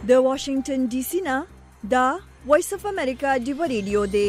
د واشنگټن ډي سي نه دا وایس اف امریکا دی ریډیو دی.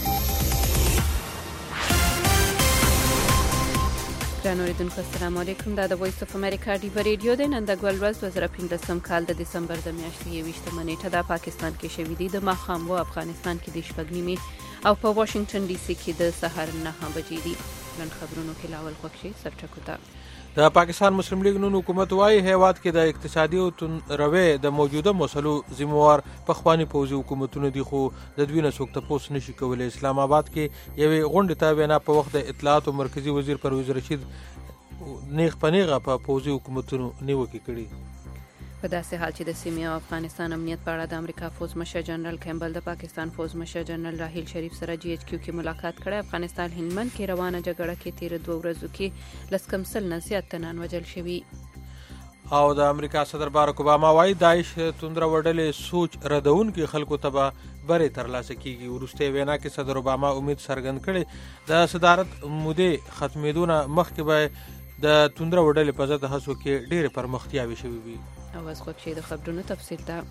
ګران اوریدونکو السلام علیکم. دا د وایس اف امریکا دی ریډیو دی. نن د ګول ورځ 2015 کال د دسمبر د میاشتې 20 نیټه د پاکستان کې شوې دي. د ماښام و افغانستان کې د شپږ نیمې او په واشنگټن ډي سي کې د سحر 9 بجې دي. نن خبرونو کې لاول خوښي سرټکو ته د پاکستان مسلم لیگ نون حکومت وايي هیواد کې د اقتصادي او روي د موجوده مسلو ذمہوار پخوانی پوځي حکومتونو دي، خو د دوی نه څوک تاسو نشي کولای. اسلام آباد کې یوې غونډې ته وینا په وخت د اطلاعات او مرکزی وزیر پرویز رشید نیغ پنیغه په پوځي حکومتونو نیوکه کړي. په داسې حال چې د سیمې او افغانستان امنیت په اړه د امریکا فوز مشر جنرال کیمبل د پاکستان فوز مشر جنرال راحیل شریف سره جی ایچ کیو کې ملاقات کړی. افغانستان هلمند کې روانه جګړه کې تیر 2 ورځو کې لسکم سل نه زیات تنان وژل شوي. او د امریکا صدر باراک اوباما وايي داعش توندره وډلې سوچ ردون کې خلکو ته بری ترلاسه کیږي. ورسته وینا کې صدر اوباما امید څرګند کړي د صدارت مودې ختمېدونه مخکې به د توندره وډلې په ضد هڅو کې ډېر پرمختیاوي شوي وي. اواز خوښ شي د خبرونو تفصیل ته.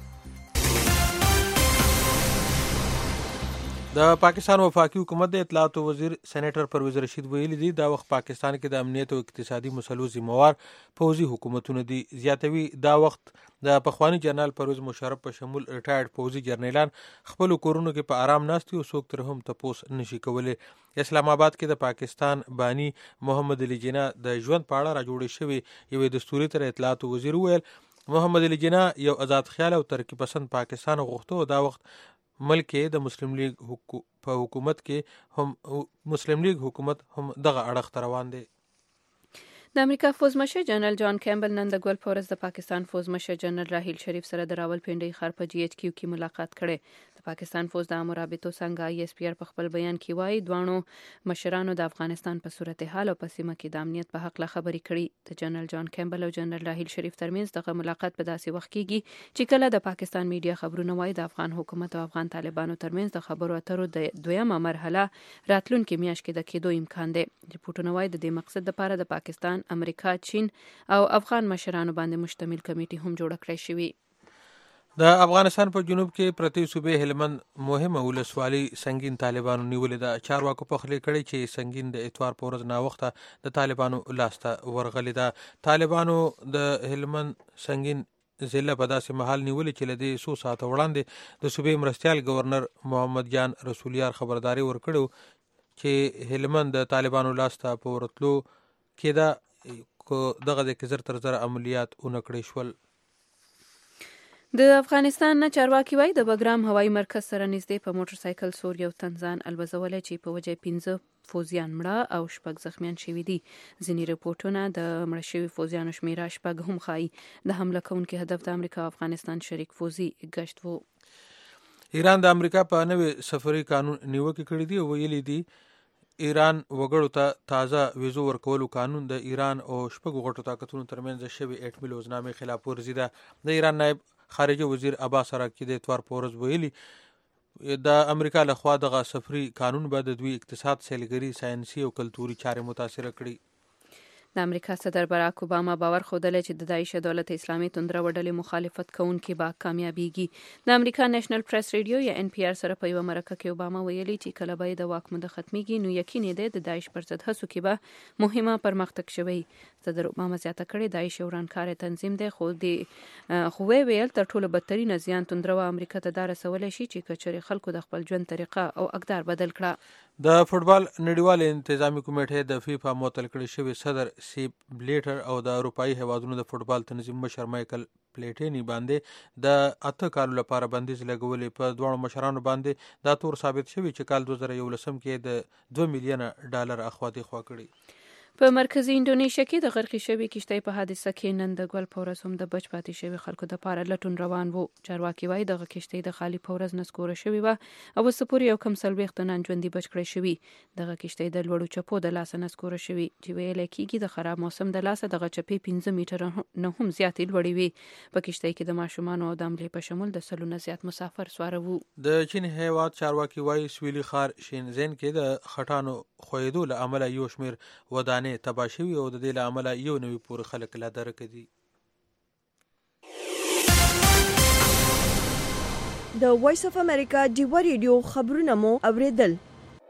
د پاکستان وفاقي حکومت د اطلاعات وزیر سېنیټر پرویز رشید ویلي دي دا وخت پاکستان کې د امنیت او اقتصادي مسلو ذمہوار پوځي حکومتونه دي. زیاتوي دا وخت د پخوانی جنرال پرویز مشرف په شمول ریټایرډ پوځي جرنیلان خپل کورونو کې په آرام ناستي او څوک تر هم تاسو نشي کولای. اسلام آباد کې د پاکستان بانی محمد علي جناح د ژوند په اړه راجوړې شوی یو دستوري تر اطلاعات وزیر ویل محمد علي جناح یو آزاد خیال او ترقی پسند پاکستان غوښتو. دا وخت ملک د مسلم لیگ په حکومت کې هم مسلم لیگ حکومت هم دغه اړخ روان دی. د امریکا فوز مشر جنرال جان کیمبل نن د ګول پورز د پاکستان فوز مشر جنرال راحیل شریف سره د راولپنډي ښار په جی ایچ کیو کې ملاقات کړي. د پاکستان فوز د امرابطو څنګه ای اس پی آر په خپل بیان کې وایي دوانو مشرانو د افغانستان په صورتحال او په سیمه کې د امنیت په حق لا خبرې کړي. د جنرال جان کیمبل او جنرال راحیل شریف ترمنځ دغه ملاقات په داسې وخت کېږي چې کله د پاکستان میډیا خبرونه وایي د افغان حکومت او افغان طالبانو ترمنځ د خبرو اترو د دویمه مرحله راتلونکي میاشت کې د کېدو امکان دی. ریپورتونه وایي د دې مقصد لپاره د پاکستان، امریکا، چین او افغان مشرانو باندې مشتمل کمیټه هم جوړ کړی شوی. د افغانستان په جنوب کې پرتی صوبې هلمند مهمه ولسوالي سنگین طالبانو نیولې ده. چارواکو په خلی کړي چې سنگین د اتوار په ورځ نا وخته د طالبانو لاسته ورغلې ده. طالبانو د هلمند سنگین ضلع په داسې محل نیولې چې لدې 100 ساعته وړاندې د صوبې مرستیال گورنر محمد جان رسولیار خبرداري ورکړو چې هلمند د طالبانو لاسته په ورتلو کې دا دغه د کزر تر زر عملیات اونکړې شول. د افغانستان نه چارواکي وایي د بګرام هوایي مرکز سره نږدې په موټر سایکل سور یو تنزان الوزولی چې په وجه 15 فوزیان مړه او 6 زخمیان شوي دي. ځینې رپورټونه د مړه شوي فوزیانو شمیره 6 هم ښایي. د حمله کوونکي هدف د امریکا او افغانستان شریک فوزي ګشت وو. ایران د امریکا په نوې سفري قانون نیوکه کړې دي او ویلي دي ایران وګړو ته تازه ویزو ورکولو قانون د ایران او شپږ غټو طاقتونو ترمنځ شوی اټمي لوزنامې خلاف ورزي ده. د ایران نائب خارجه وزیر عباس عراقی د اتوار په ورځ ویلي د امریکا لخوا دغه سفري قانون به د دوی اقتصاد، سیلګري، ساینسي او کلتوري چارې متاثر کړي. د امریکا صدر باراک اوباما باور خوده چې د داعش دولت اسلامي توندره وډلې مخالفت کوونکي با کامیابیږي. د امریکا نېشنل پریس ریډیو یا ان پی آر سره په یو مرکه کې اوباما ویلي چې کله به د واک مده ختميږي نو یقیني دی د داعش پر ضد هڅو کې به مهمه پرمختګ شوی. صدر اوباما زیاته کړې داعش یو رانکار تنظیم دی خو ویل تر ټولو بدترین زیان توندره و امریکا ته دا رسولی شي چې کچري خلکو د خپل ژوند طریقه او اقدار بدل کړه. د فوټبال نړیوال انتظامی کمیټې د فیفا معطل کړي شوی صدر سیپ بلیټر او د اروپאי هیوادونو د فوټبال تنظیم مشر مایکل پلیټینی باندې د 8 کالو لپاره بندیز لګولې. په دوه مشرانو باندې دا تور ثابت شوی چې کال 2011 کې د 2 میلیونه ډالر اخوا دي خوا کړي. په مرکزی انډونیشیا کې د غرقې شوي کشتۍ په حادثه کې نن د ګل په ورځ هم د بچ پاتې شوي خلکو دپاره لټون روان وو. چارواکي وایي دغه کشتۍ د خالي په ورځ نسکوره شوې وه او اوس پورې یو کم 40 تنان ژوندي بچ کړی شوي. دغه کشتۍ د لوړو چپو د لاسه نسکوره شوي چې ویلی کېږي د خراب موسم د لاسه دغه چپې 15 میټره نه هم زیاتې لوړې وي. په کشتۍ کې د ماشومانو او د عملې په شمول د 100 نه زیات مسافر سواره وو. د چین هیواد چارواکي وایي سویلي ښار شینزن کې د خټانو خویدو له امله یو شمېر ودانې تباه شوي او د دې له امله یو نوي پورې خلک لا درکه دي. د وایس اف امریکا ډیوا ریډیو خبرونه مو اوریدل.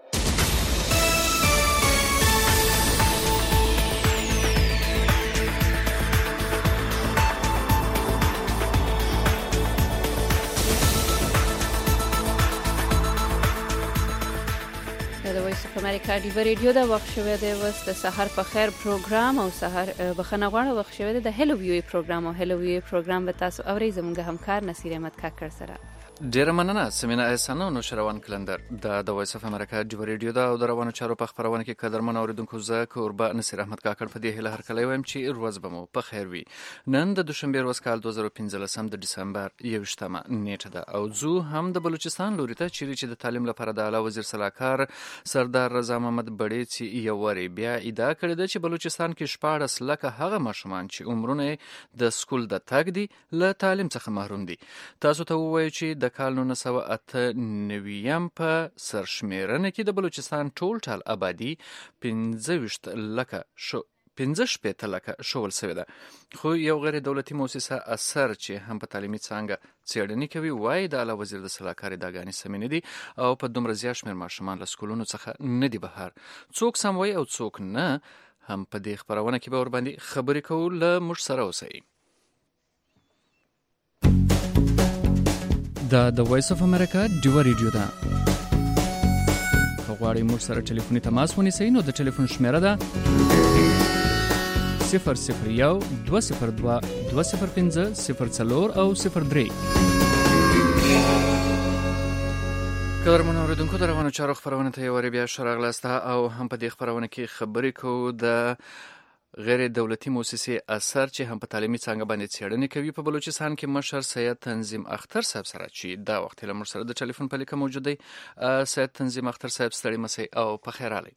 امریکا ډیوا ریډیو دا وخت شوه د وست سحر په خیر پروګرام او سحر بخنه غواړه وخت شوه د هلو ویو پروګرام او هلو ویو پروګرام به تاسو اورئ زموږ همکار نصیر احمد کاکړ سره. ډیره مننه سمینا احسان او نوشروان کلندر د وایس اف امریکا ډیوا ریډیو دا او د روانو چارو په خبرونه کې قدرمن اوریدونکو زه کوربه نصیر احمد کاکړ په دې هله هر کله وایم چې روز به مو په خیر وي. نن د دوشنبه ورځ کال 2015 د دسمبر 21 نیټه ده او زو هم د بلوچستان لوري ته چې د تعلیم لپاره د اعلی وزیر صلاحکار سردار رضا محمد بړیڅ یو وری بیا ادعا کړې ده چې بلوچستان کې 14 لکه هغه ماشومان چې عمرونه د سکول د تګ دي له تعلیم څخه محروم دي. تاسو ته ووایي چې د کال 1998 په سرشمیرنه کې د بلوچستان ټول آبادی 15 لکه شول شوی ده. خو یو غیر دولتي مؤسسه اثر چې هم په تعلیمي څانګه څېړنې کوي وایي د اعلی وزیر د صلاحکارۍ داګانې سمې نه دي او په دومره زیات شمېر ماشومان له سکولونو څخه نه دي بهر. څوک سم وایي او څوک نه هم په دې خبرونه کې به ورباندې خبرې کوو. له موږ سره اوسئ. د وایس اف امریکا ډیوا ریډیو ده. غواړئ موږ سره ټلیفوني تماس ونیسئ نو د ټلیفون شمیره ده 001 202 205 04 او 03. قدرمن اوریدونکو د روانو چارو خبرونه ته یو بیا شراغلاسته او هم په دې خبرونه کې خبرې کوو د غیر دولتي مؤسسې اثر چې هم په تعلیمي څانګه باندې څېړنې کوي په بلوچستان کې مشر سید تنظیم اختر صاحب سره چې دا وخت له موږ سره د ټلیفون په لیکه موجود دی. سید تنظیم اختر صاحب ستړي مسئ او په خیر علي.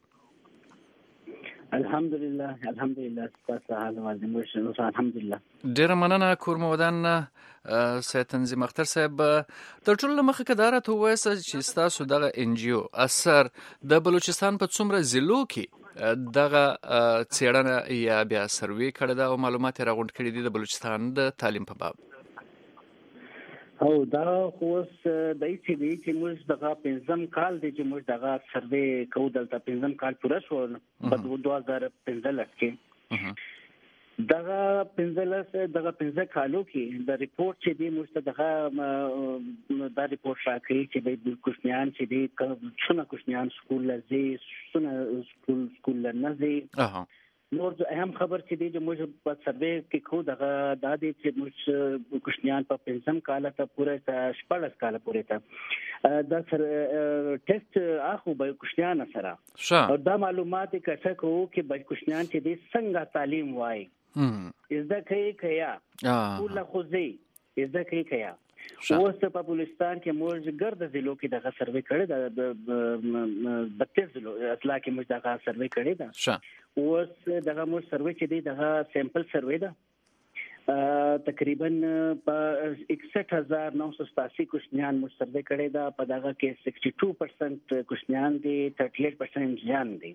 الحمدلله تاسو حال والدین الحمدلله. ډیره مننه کورم ودان سید تنظیم اختر صاحب. تر ټولو مخکې کدارت وایسه چې تاسو دغه ان جی او اثر د بلوچستان په څومره ضلعو کې دغه څېړنه یا بیا سروې کړې ده او معلومات یې راغونډ کړي دي د بلوچستان د تعلیم په باب. او دا خو اوس د چې موږ دغه 15 کال دی چې موږ دغه سروې کوو دلته 15 کال پوره شو په 2015 کې. دغه 15 کالو کې د ریپورت چې دی موږ ته دغه دا ریپورت راکړي چې د کوشنیان چې دی څونه کوشنیان سکول لزي څونه سکول لنزي. نور اهم خبر چې دی چې موږ په سروې کې کو دغه د دې چې موږ کوشنیان په 15 کال ته پوره 14 کال پورې ته دا سر ټیسټ اخو به کوشنیان سره او دا معلومات کټه کو چې به کوشنیان چې دی څنګه تعلیم وای ازده کیا کول خوځي ازده کیا. اوس په بلوچستان کې موږ ګرد ضلعو کې دغه سروې کړی د 32 ضلعو اصلا کې موږ دغه سروې کړی دا. اوس دغه موږ سروې چې دی دغه سیمپل سروې ده تقریبا په 61987 کوشنیان موږ سروې کړی دا. په دغه کې 62% کوشنیان دي 38% جان دي.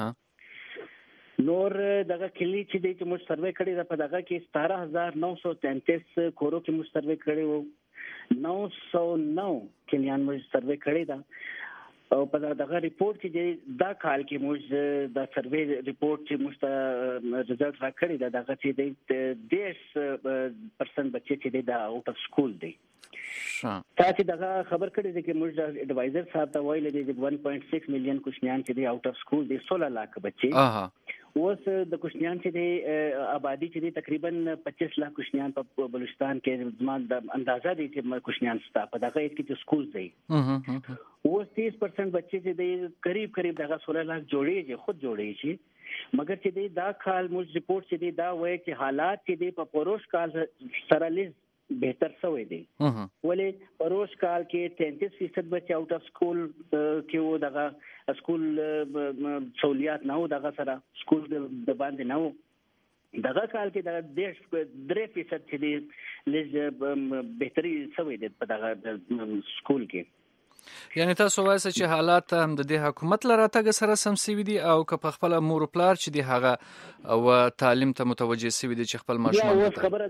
نور دغه کلی چې دی چې موږ سروې کړی دا په دغه کې 17933 کورو کې موږ سروې کړی وو. 909 کلیان موږ سروې کړی دا او په دغه ریپورت کې دا کال کې موږ دا سروې ریپورت چې موږ ته رزلټ راکړی دا دغه چې دی 10% بچي چې دی دا اوټ اف سکول دی. تاسو دغه خبر کړی دی چې موږ د اډوایزر صاحب ته ویل دي چې 1.6 میلیون کوشنیان چې دی اوټ اف سکول دی 16 لک بچي. اوس د کوشنیان چې دی آبادی چې دی تقریبا 25 لک کوشنیان په بلوچستان کې زموږ د اندازه دي چې کوشنیان ستا په دغه کې سکول دی. اوس 30% بچي چې دی قریب دغه 16 لک جوړیږي خود جوړیږي مګر چې دی دا کال موږ ریپورت چې دی دا وایي چې حالات چې دی په پروش کال سره لیز بهتر شوی دی. ولې پروش کال کې 33% بچي اوټ اف سکول کې وو دغه سکول سہولیات نه وو دغه سره سکول د باندې نه وو. دغه کال کې دغه 3% چې دی لیز بهتري شوی دی په دغه سکول کې. یعنی تاسو وایسه چې حالات هم د دې حکومت لراتګ سره سم سوي دي او که په خپل مور پلار چې دی هغه او تعلیم ته متوجه سوي دي چې خپل ماشومان اوس خبره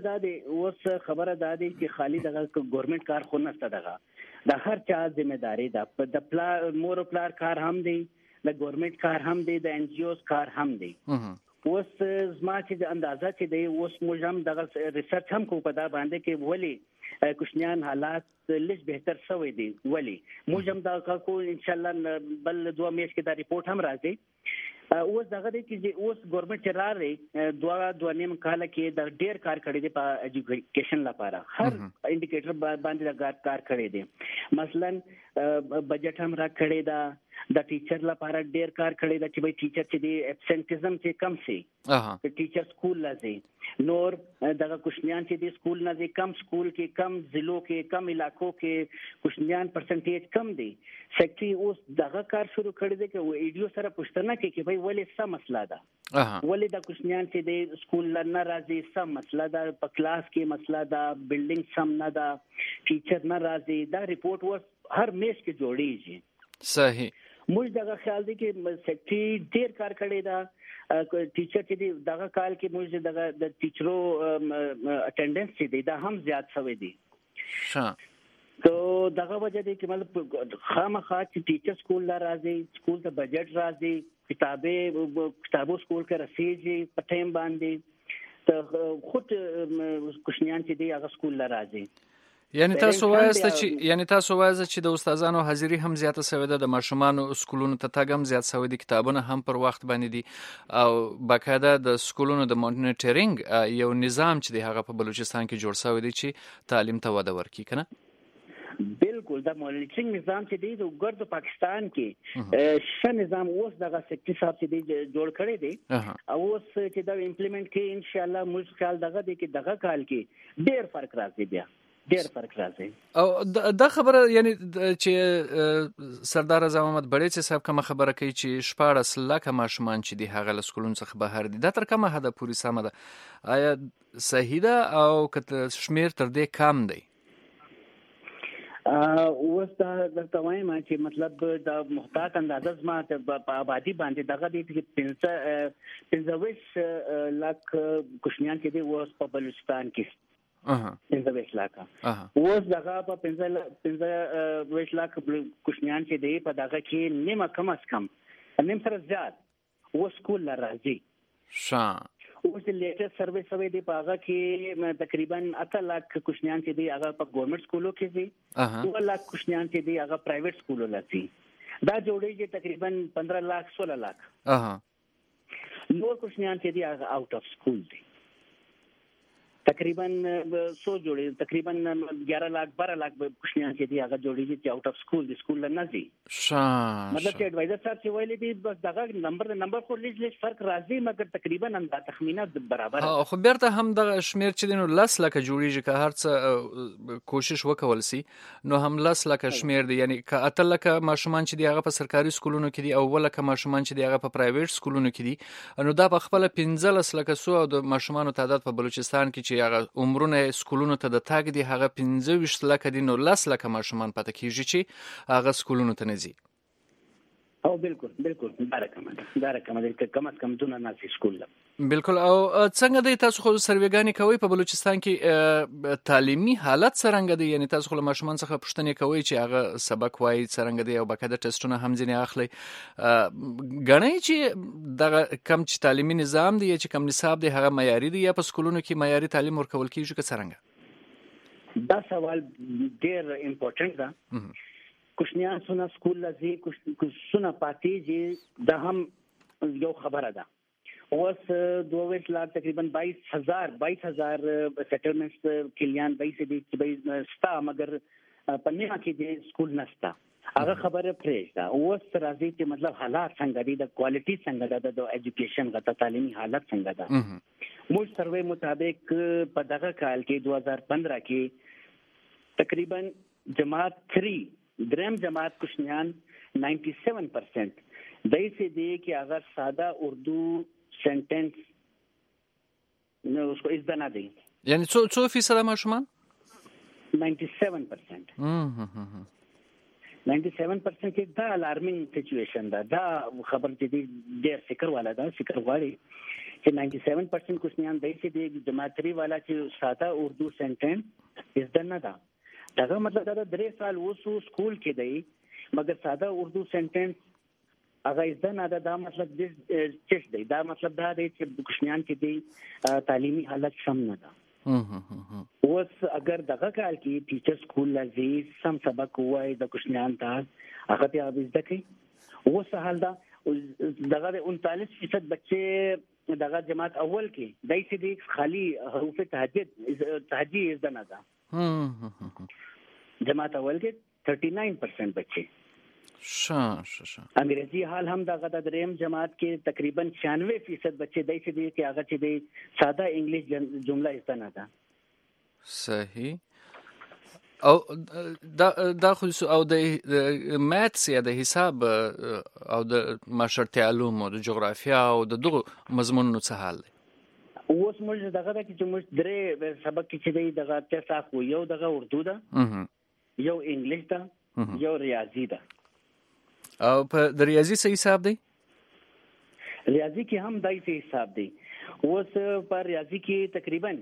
ده چې خالی دغه ګورنمنت کار خو نشته، دغه د هر چا ځمېداري ده، د پلار مور پلار کار هم دی، د ګورنمنت کار هم دی، د ان جی اوز کار هم دی. اوس زما چې اندازه چې دی اوس موږ هم دغه ریسرچ هم کوو په دا باندې کې ولې کوشنیان حالات لږ بهتر شوی دي، ولې موږ هم دا کو ان شاء الله بل 2 میاشت کې دا ریپورت هم راځي. اوس دغه دی چې اوس ګورنمنت چې راغی 2.5 کال کې د ډیر کار کړی دی په ایجوکیشن لپاره، هر انډیکیټر باندې دا کار کړی دی. مثلا بجټ هم را کړی دا، د ټیچر لپاره ډیر کار کړی دا چې ټیچر چې دی ابسنټیزم چې کم شي، ټیچر سکول لازم نور دغه کوشنیان چې دی سکول نه دي، کم سکول کې کم ضلعو کې کم علاقو کې کوشنیان پرسنټیج کم دی. سیکټری اوس دغه کار شروع کړی دی چې ویډیو سره پوښتنه کوي چې ولې څه مسله ده، ولې د کوشنیان چې دی سکول نه راځي، څه مسله ده، په کلاس کې مسله ده، بلډینګ سم نه ده، ټیچر نه راځي. دا ریپورت اوس هر میاشت کې جوړیږي. صحیح. موږ دغه خیال دی چې سیکټری ډیر کار کړی دا، ټیچر چې دی دغه کال کې موږ دغه د ټیچرو اټینډنس چې دی دا هم زیات شوی دی. تو دغه وجه دی چې مطلب خامخا چې ټیچر سکول لا راځي، سکول ته بجټ راځي، کتابو سکول کې رسیږي په ټیم باندې، ته خود کوشنیان چې دی هغه سکول لا راځي. یعنی تاسو وایسته چې د استادانو حاضری هم زیاته شوې ده، د ماشومانو سکولونو ته تګ هم زیات شوی دي، کتابونه هم پر وخت باندې دي او باقاعده د سکولونو د مانیټرینګ یو نظام چې دی هغه په بلوچستان کې جوړ شوی دی چې تعلیم ته وده ورکړي کنه. بالکل دا مانیټرینګ نظام چې دی د ګرد پاکستان کې ش نظام اوس دغه سیکټری صاحب چې دی جوړ کړی دی او اوس چې دا امپلیمنٹ کې ان شاء الله موږ خیال دغه دی کې دغه کال کې ډیر فرق راځي، بیا ډیر فرق راځي. او دا خبره یعنی چې سردار اعظم محمد بړیڅ صاحب کوم خبره کوي چې 14 لک ماشومان چې دی هغه له سکولونو څخه بهر دي، دا تر کومه حد پورې سمه ده؟ آیا صحیح ده او که شمیر تر دې کم دی؟ اوس دا درته وایم چې مطلب د محتاط اندازه زما په آبادی باندې دغه دی چې 15 لک کوشنیان کې دی اوس په بلوچستان کې 15 لک. اوس دغه په 15 لک کوشنیان چې دی په دغه کې نیمه کم از کم نیم سره زیات اوس سکول راځي. اوس د لیټر سروې سوي دی په هغه کې تقریبا 8 لک کوشنیان چې دی هغه په ګورنمنت سکولو کې دي، 2 لک کوشنیان چې دی هغه پرایویټ سکولو لسی. دا جوړیږي تقریبا 15 لک 16 لک. نور کوشنیان چې دی هغه آوټ اف سکول دي، تقریبا 100 جوړي، تقریبا 11 لک 12 لک کوشنیان چې دی هغه جوړیږي چې آوټ اف سکول دي، سکول نه دي. مطلب چې ایڈوایزر صاحب چې ویلي دي بس دغه نمبر خو لیش فرق راځي، مګر تقریبا اندازه تخمینه برابر. خو بیرته هم د شمیر چې دینو 10 لک جوړیږي که هر څه کوشش وکول سي نو هم 10 لک شمیر دی، یعنی که 8 لک ماشومان چې دی هغه په سرکاري سکولونو کې دي او 1 لک ماشومان چې دی هغه په پرایویټ سکولونو کې دي، نو دا په خپل 15 لک سو او د ماشومانو تعداد په بلوچستان کې چې هغه عمرونه سکولونو ته د تاګ دي هغه 15 لک دي، نو 10 لک ماشومان پاتې کیږي چې هغه سکولونو ته نه ځي. او بالکل دا رقم دی کم از کم دونه ناسي سکول. بالکل. او څنګه دی تاسو خو سروېګانې کوي په بلوچستان کې تعلیمي حالت څنګه دی؟ یعنی تاسو خو له ماشومان څخه پوښتنه کوي چې هغه سبق وایي څنګه دی او باقاعده ټیسټونه هم ځینې اخلي، غنئ چې دغه کم چې تعلیمي نظام دی چې کم نصاب دی هغه معیاري دی یا په سکولونو کې معیاري تعلیم ورکول کیږي که څنګه؟ دا سوال ډیر امپورټنت ده. کوشنیان سونه سکول لذي کوشنه پاتېږي دا هم یو خبره ده. اوس 22 لک تقریبا 22000 سیټلمنټس کلیان 22 دي چې ستا مگر پنیما کې د سکول نشتا، هغه خبره پرېږده. اوس راځي چې مطلب حالات څنګه دي، د کوالټي څنګه ده، د ایجوکیشن غته تعلیمي حالت څنګه ده. موږ سروې مطابق په دغه کال کې 2015 کې تقریبا جماعت 3 درم جماعت کوشنیان 97% دایسه دی کہ اگر سادہ اردو سنٹنس نو اس کو ازدا نہ دیں، یعنی 100% ماشومان 97%. 97% کې دا الارمینګ سچويشن دا خبر چې ډېر فکر والا دا فکر غواړي چې 97% کوشنیان دای چې د جماعتري والا چې ساده اردو سنټنس از نه دا دا مطلب دا 3 سال وسو سکول کې دی مګر ساده اردو سنټنس هغه از نه دا مطلب د چش دی دا مطلب دا دی چې کوشنیان کې دی تعلیمي حالت سم نه ده اوس اگر دغه کال کې ټیچر سکول لذي سم سبق وای د کوشنیان ته هغه ته اوبزده کوي اوس حال دا دغه 39% بچي دغه جماعت اول کې دای چې د خالی حروف تهجی از نه ده جماعت اول کې 39% بچي انګریزي حال هم دغه د دریم جماعت کې تقریبا 96% بچي دای چې دی کې هغه چې دی ساده انګلیش جمله استنه ده صحیح او دا خو او د ماتس یا د حساب او د معاشرتي علوم او د جغرافیا او د دغه مضمونونو څه حال دی اوس موږ دغه چې موږ درې سبق کې دی دغه تاسو یو دغه اردو ده یو انګلیش ده یو ریاضي ده او په د ریاضي څه حساب دی ریاضي کې هم دای څه حساب دی اوس پر ریاضي کې تقریبا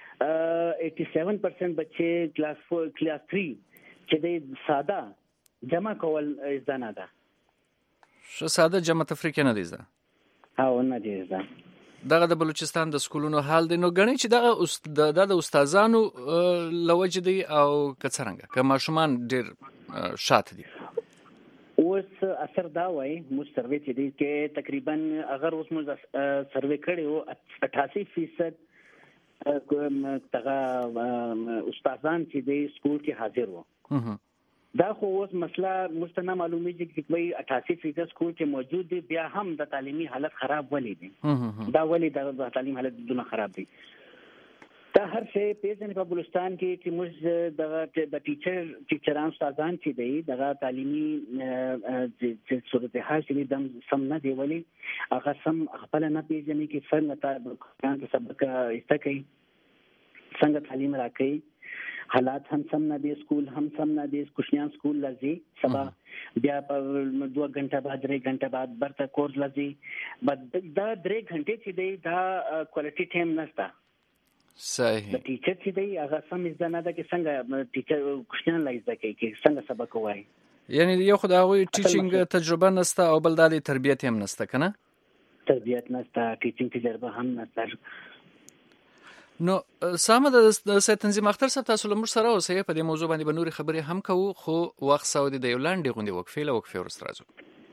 87% بچي کلاس 4 کلاس 3 چې د ساده جمع کول زده ده شو ساده جمع تفریق نه دي زده او نه دي زده دغه د بلوچستان د سکولونو حال دی نو غني چې دغه د استادانو لوجه دی او کڅرنګ که ماشومان ډیر شات دي اوس اثر دا وای مو سروې چې دی کې تقریبا اگر اوس مو سروې کړو 88% تغه استادان چې دی سکول کې حاضر وو دا خو اوس مسله مستنه معلومیږي چې کوي 88% سکول کې موجود دي بیا هم د تعلیمي حالت خراب ولې دي دا ولې د تعلیم حالت دونه خراب دي دا هر شی په بلوچستان کې چې موږ د ټیچران استادان چې دی دغه تعلیمي چې صورتحال چې دم سم نه دی ولې هغه سم خپل نه پیژني کې څنګه ته سبق ایسته کوي څنګه تعلیم راکړي حالات هم سم نه دی سکول هم سم نه دی کوشنیان سکول لذي سبا بیا په 2 غنټه بعد 3 غنټه بعد برته کورس لذي بد دا 3 غنټه چې دی دا کوالټي ټایم نشته صحیح د ټیچر چې دی هغه سم زده نه ده کې څنګه ټیچر کوشنیان لایز ده کې څنګه سبق وایي یعنی یو خدای ټیچینګ تجربه نسته او بل د تربیت هم نسته کنه تربیت نسته ټیچینګ تجربه هم نسته نو سامه د سید تنظیم اختر صاحب تاسو له موږ سره اوسئ په دې موضوع باندې به نورې خبرې هم کوو خو وخت سعودي د یولانډي غونډې وقفې ورسره راځو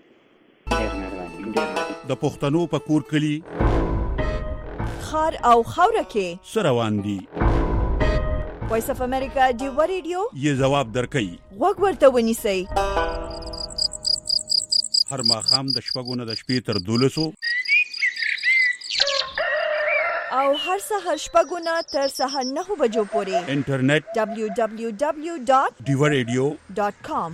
د پښتنو په کور کلی خار او خوره کې سروان دي وایس اف امریکا ډیو ریډیو یې جواب درکې وګ ورته ونیسئ هر ماخام د شپږو نه د شپې تر 12 او هر سحر شپږو نه تر سحر 9 بجو پورې انټرنیټ www.diwaradio.com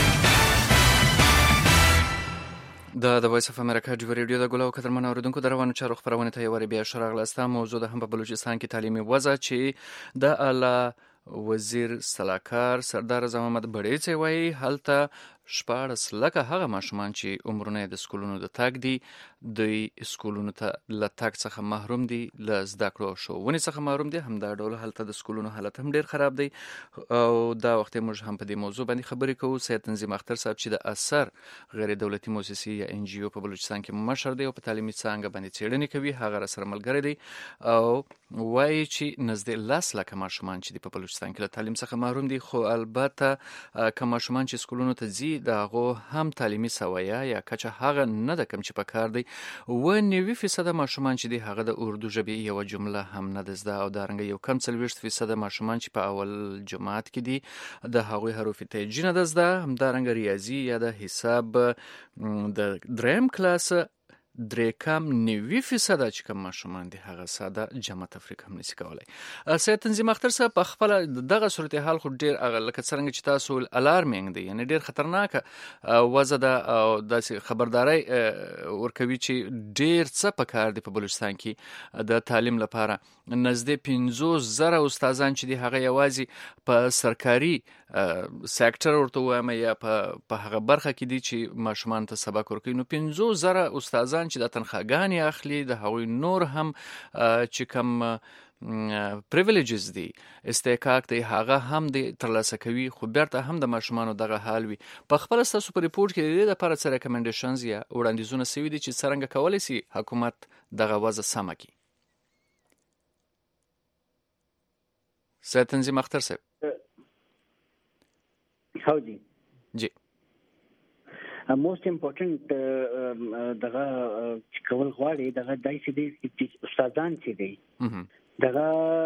د وایس اف امریکا ډیو ریډیو د ګلو قدرمن اوریدونکو دروانه چارو خبرونه ته یواري بیا شراغلسته موضوع د هم په بلوچستان کې تعلیمي وضع چې د اعلی وزیر سلاکار سردار رضا محمد بړیڅ وایي هلته 14 لکه هغه ماشومان چې عمرونه د سکولونو د تاګ دي د سکولونو ته له تاګ څخه محروم دي له زده کړو او ښوونې څخه محروم دي همدا ډول هلته د سکولونو حالت هم ډیر خراب دی او دا وخت موږ هم په دې موضوع باندې خبرې کوو سید تنظیم اختر صاحب چې د اثر غیر دولتي مؤسسې یا ان جی او په بلوچستان کې مشر دی او په تعلیمي څانګه باندې څېړنې کوي هغه سره ملګری دی او وایي چې نزدې 10 لکه ماشومان چې په بلوچستان کې له تعلیم څخه محروم دي خو البته کوم ماشومان چې سکولونو ته ځي دغه هم تعلیمي سویا یا کچه هغه نه د کم چې په کار دی و 90% ماشومان چې دی هغه د اردو ژبې یو جمله هم نه زده او دا رنګ یو کم 40% ماشومان چې په اول جماعت کې دي د هغوی حروف تهجی نه زده هم دا رنګ ریاضي یا د حساب د دریم کلاس 3.9% چې کوم ماشومان دي هغه ساده جمع تفریق هم نشي کولای. سید تنظیم اختر صاحب په خپل دغه صورتحال خو ډیر لکه څنګه چې تاسو الارمینګ دی، یعنی ډیر خطرناک وضع ده او د خبرداري ورکوي چې ډیر څه پکار دي په بلوچستان کې د تعلیم لپاره. نزدې 15,000 استادان چې دي هغه یوازې په سرکاري سېکټر ورته وایم یا په هغه برخه کې دي چې ماشومان ته سبق ورکوي. نو 15,000 استادان چې د تنخواګانې اخلي د هغوی نور هم چې کوم پریویلیجز دي استحقاق دی هغه هم د ترلاسه کوي، خو بیرته هم د ماشومانو دغه حال وي. په خپل ستاسو په ریپورت کې د دې لپاره څه ریکمنډیشنز یا وړاندیزونه سوي دي چې څرنګه کولی شي حکومت دغه وضع سمه کړي؟ سید تنظیم اختر صاحب. هاو جی موست امپورټنت دغه کول غواړي دغه دایسي دي چې استادان چې دي دغه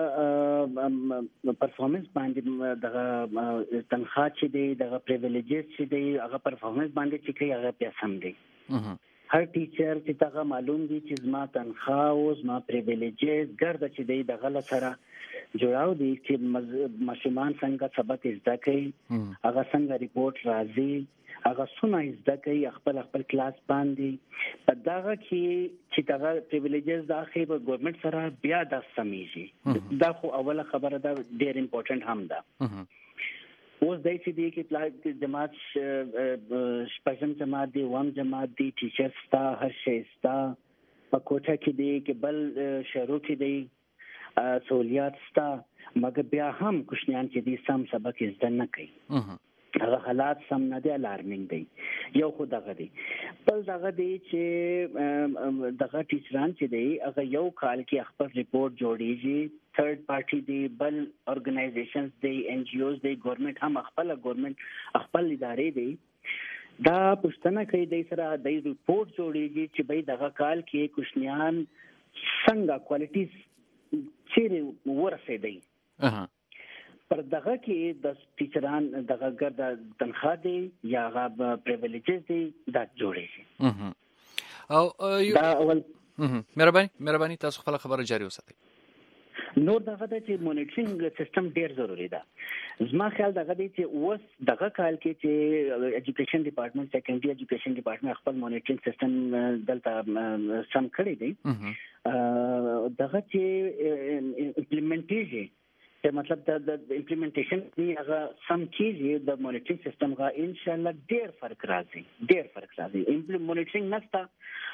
پرفورمنس باندې دغه تنخواه چې دي دغه پریویلیجز چې دي هغه پرفورمنس باندې چې کوي هغه پیسې دي. هر ټیچر چې دغه معلوم دي چې زما تنخواه او زما پریویلیجز ګرځي چې دي دغه لسره جوړاو دي چې ماشومان څنګه سبق زده کوي، هغه څنګه ریپورت راځي، هغه څونه زده کوي خپل کلاس باندې. په دغه کې چې دغه پریویلیجز د اخی په ګورنمنت سره بیا د سمېږي دا خو اوله خبره ده، ډېر امپورټنت هم ده. اوس دای چې دی کې پلاټ جماعت شپږم جماعت دی، وم جماعت دی، ټیچر ستا هر شی ستا په کوټه کې دی کې بل شهرو کې دی سہولیات ستا، مګر بیا هم کوشنیان چې دی سم سبق زده نه کوي، هغه حالات سم نه دی، الارمینګ دی. یو خو دغه دی. بل دغه دی چې دغه ټیچران چې دی هغه یو کال کې خپل ریپورت جوړیږي، تھرد پارټي دی، بل ارګنایزیشنز دی، ان جی اوز دی، ګورنمنت هم خپل ادارې دی. دا پښتنه کوي د سره د ریپورت جوړیږي چې به دغه کال کې کوشنیان څنګه کوالټیز چیرې ورسېدي. پر دغه کې د ټیچران دغه ګرد تنخواه دی یا غو پریویلیجز دی دا جوړیږي. او دا اول مهرباني تاسو خپل خبره جاری وساتئ. نور دغه د چې مونیټرینګ سیستم ډیر ضروری ده. زما خیال دغه دی چې اوس دغه کال کې چې ایجوکیشن ډپارټمنټ سیکنډري ایجوکیشن ډپارټمنټ خپل مونیټرینګ سیستم دلته سم کړی دی. دغه چې امپلیمنټیږي مطلب د امپلیمنټیشن دی هغه سم کیږي د مونیټرینګ سیستم غا ان شاء الله ډیر فرق راځي. مونیټرینګ نشته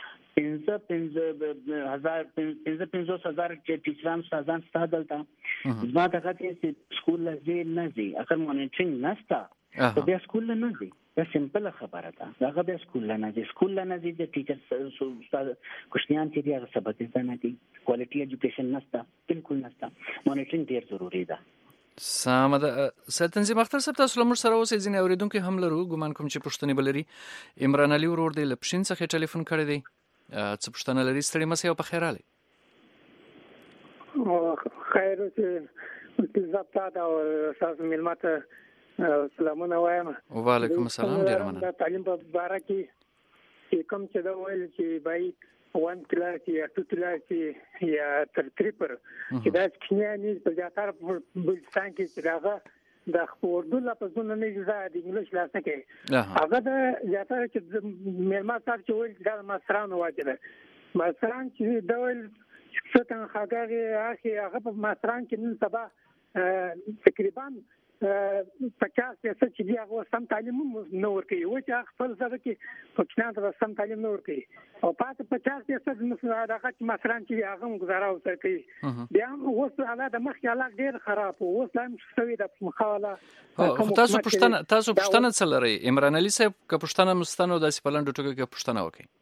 15,000 چې ټیچران استادان ستاسو دلته زما دغه چې سکول لږه نه دي اگر مونیټرینګ نشته ته بیا سکول نه دي. دا سمپل خبره ده. هغه بیا سکول نه دي چې ټیچر استاد کوشنیان چې دی هغه سبق زده نه دي، کوالټي ایجوکیشن نشته، بالکل نشته. مونیټرینګ ډیر ضروری ده. سم ده. سید تنظیم اختر صاحب تاسو لمر سره اوسې ځینې اوریدونکو هم لرو، ګومان کوم چې پښتني بلري. عمران علي ورور دی لپشین څخه ټلیفون کړی دی. څه پښتنه لري؟ ستړي مسه او په خیر علي. خیر اوسې زپتا او تاسو ملمته سلامونه وایم. وعلیکم السلام. ډیر مننه. تعلیم په اړه کې کوم چې دا ویل چې بای 1 کلاس یا 2 کلاس یا تر 3 پر چې دا کینیانی په ځاتار بلستان کې چې داغه د اردو لپاره نه جزا د انګلیش لاسه کې هغه د ځاتار چې مېرما صاحب چې ویل دا ماستران واجبه ماستران چې دا ویل څه هغه هغه په ماستران کې نن سبا تقریبا 50% چې دی هغه سم تعلیم نه ورکوي، و چې خپل ځای کې پښتنه ته سم تعلیم نه ورکوي او پاتې 50% مثلا هغه چې مثلا چې هغه گزاره وکړي بیا اوس حالات د مخ حالات ډیر خراب او اوس هم شوی د مخاله. تاسو پښتنه څه لري؟ عمران علي صاحب که پښتنه مستانو د سپلند ټکو کې پښتنه وکړي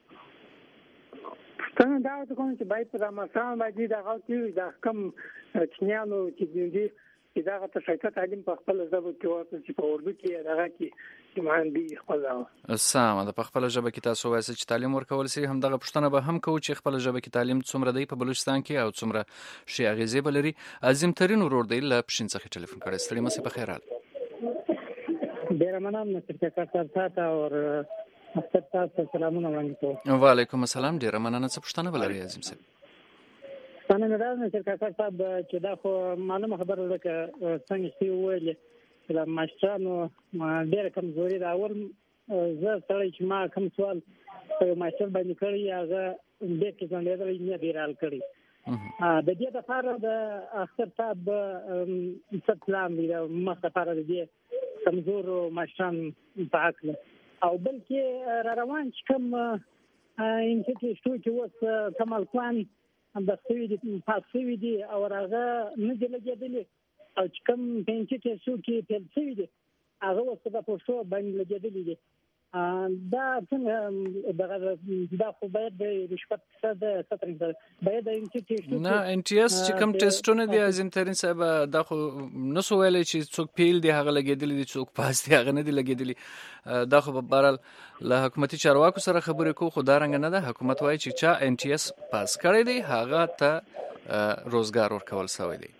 پښتنه دا د کوم چې بای په مثلا باندې دا غوتی دا کم چنیانو چې دی دا غته شایته تعلیم په خپل ژبه کې ورته چې په اردو کې هغه کې ایمان دی خپل سم ده. په خپل ژبه کې تاسو وایي چې تعلیم ورکول سي هم دغه پښتنه به هم کوي چې خپل ژبه کې تعلیم څومره دی په بلوچستان کې او څومره شي اغیزه بلري. عظیم ترين ورور دی ل پښین څخه ټلیفون کړی. ستړي مسه په خیر حال. ډیر مننه چې تاسو سره اور تاسو سلامونه وړاندې کوم. وعلیکم السلام، ډیره مننه. څه پوښتنه ولرئ عظیم صاحب؟ څنګه نه راځي چې کاکا صاحب چې دا خو معلومه خبره ده چې څنګه چې ویل چې د ماشټرانو ډېر کمزوري دا اول زه سره چې ما کوم سوال په ماشټر باندې کړی هغه دې کې څنګه درې نه دی رال کړی د دې لپاره د اختر صاحب څه پلان دی مخ لپاره د دې کمزور ماشټران په حق او بلکې را روان چې کوم انټیټیشن چې وس کمال پلان د خوي دي پاتوي دي او هغه نه دی لګیدلی او چې کوم انټیټیشن کې تلسي دي هغه وسه په پښتو باندې لګیدلی دي دا څنګه دا خو باید د رشوت څخه باید انټیټیشن نه انټیاس چې کوم ټیسټونه دي عظیم ترين صاحب دا خو نو سو ویلې چې څوک پیل دی هغه لګیدلی دي څوک پاس دی هغه نه دی لګیدلی دا خو په بهرال له حکومتي چارواکو سره خبرې کو خو دا رنګ نه ده حکومت وایي چې چا انټیاس پاس کړی دی هغه ته روزګار ورکول شوی دی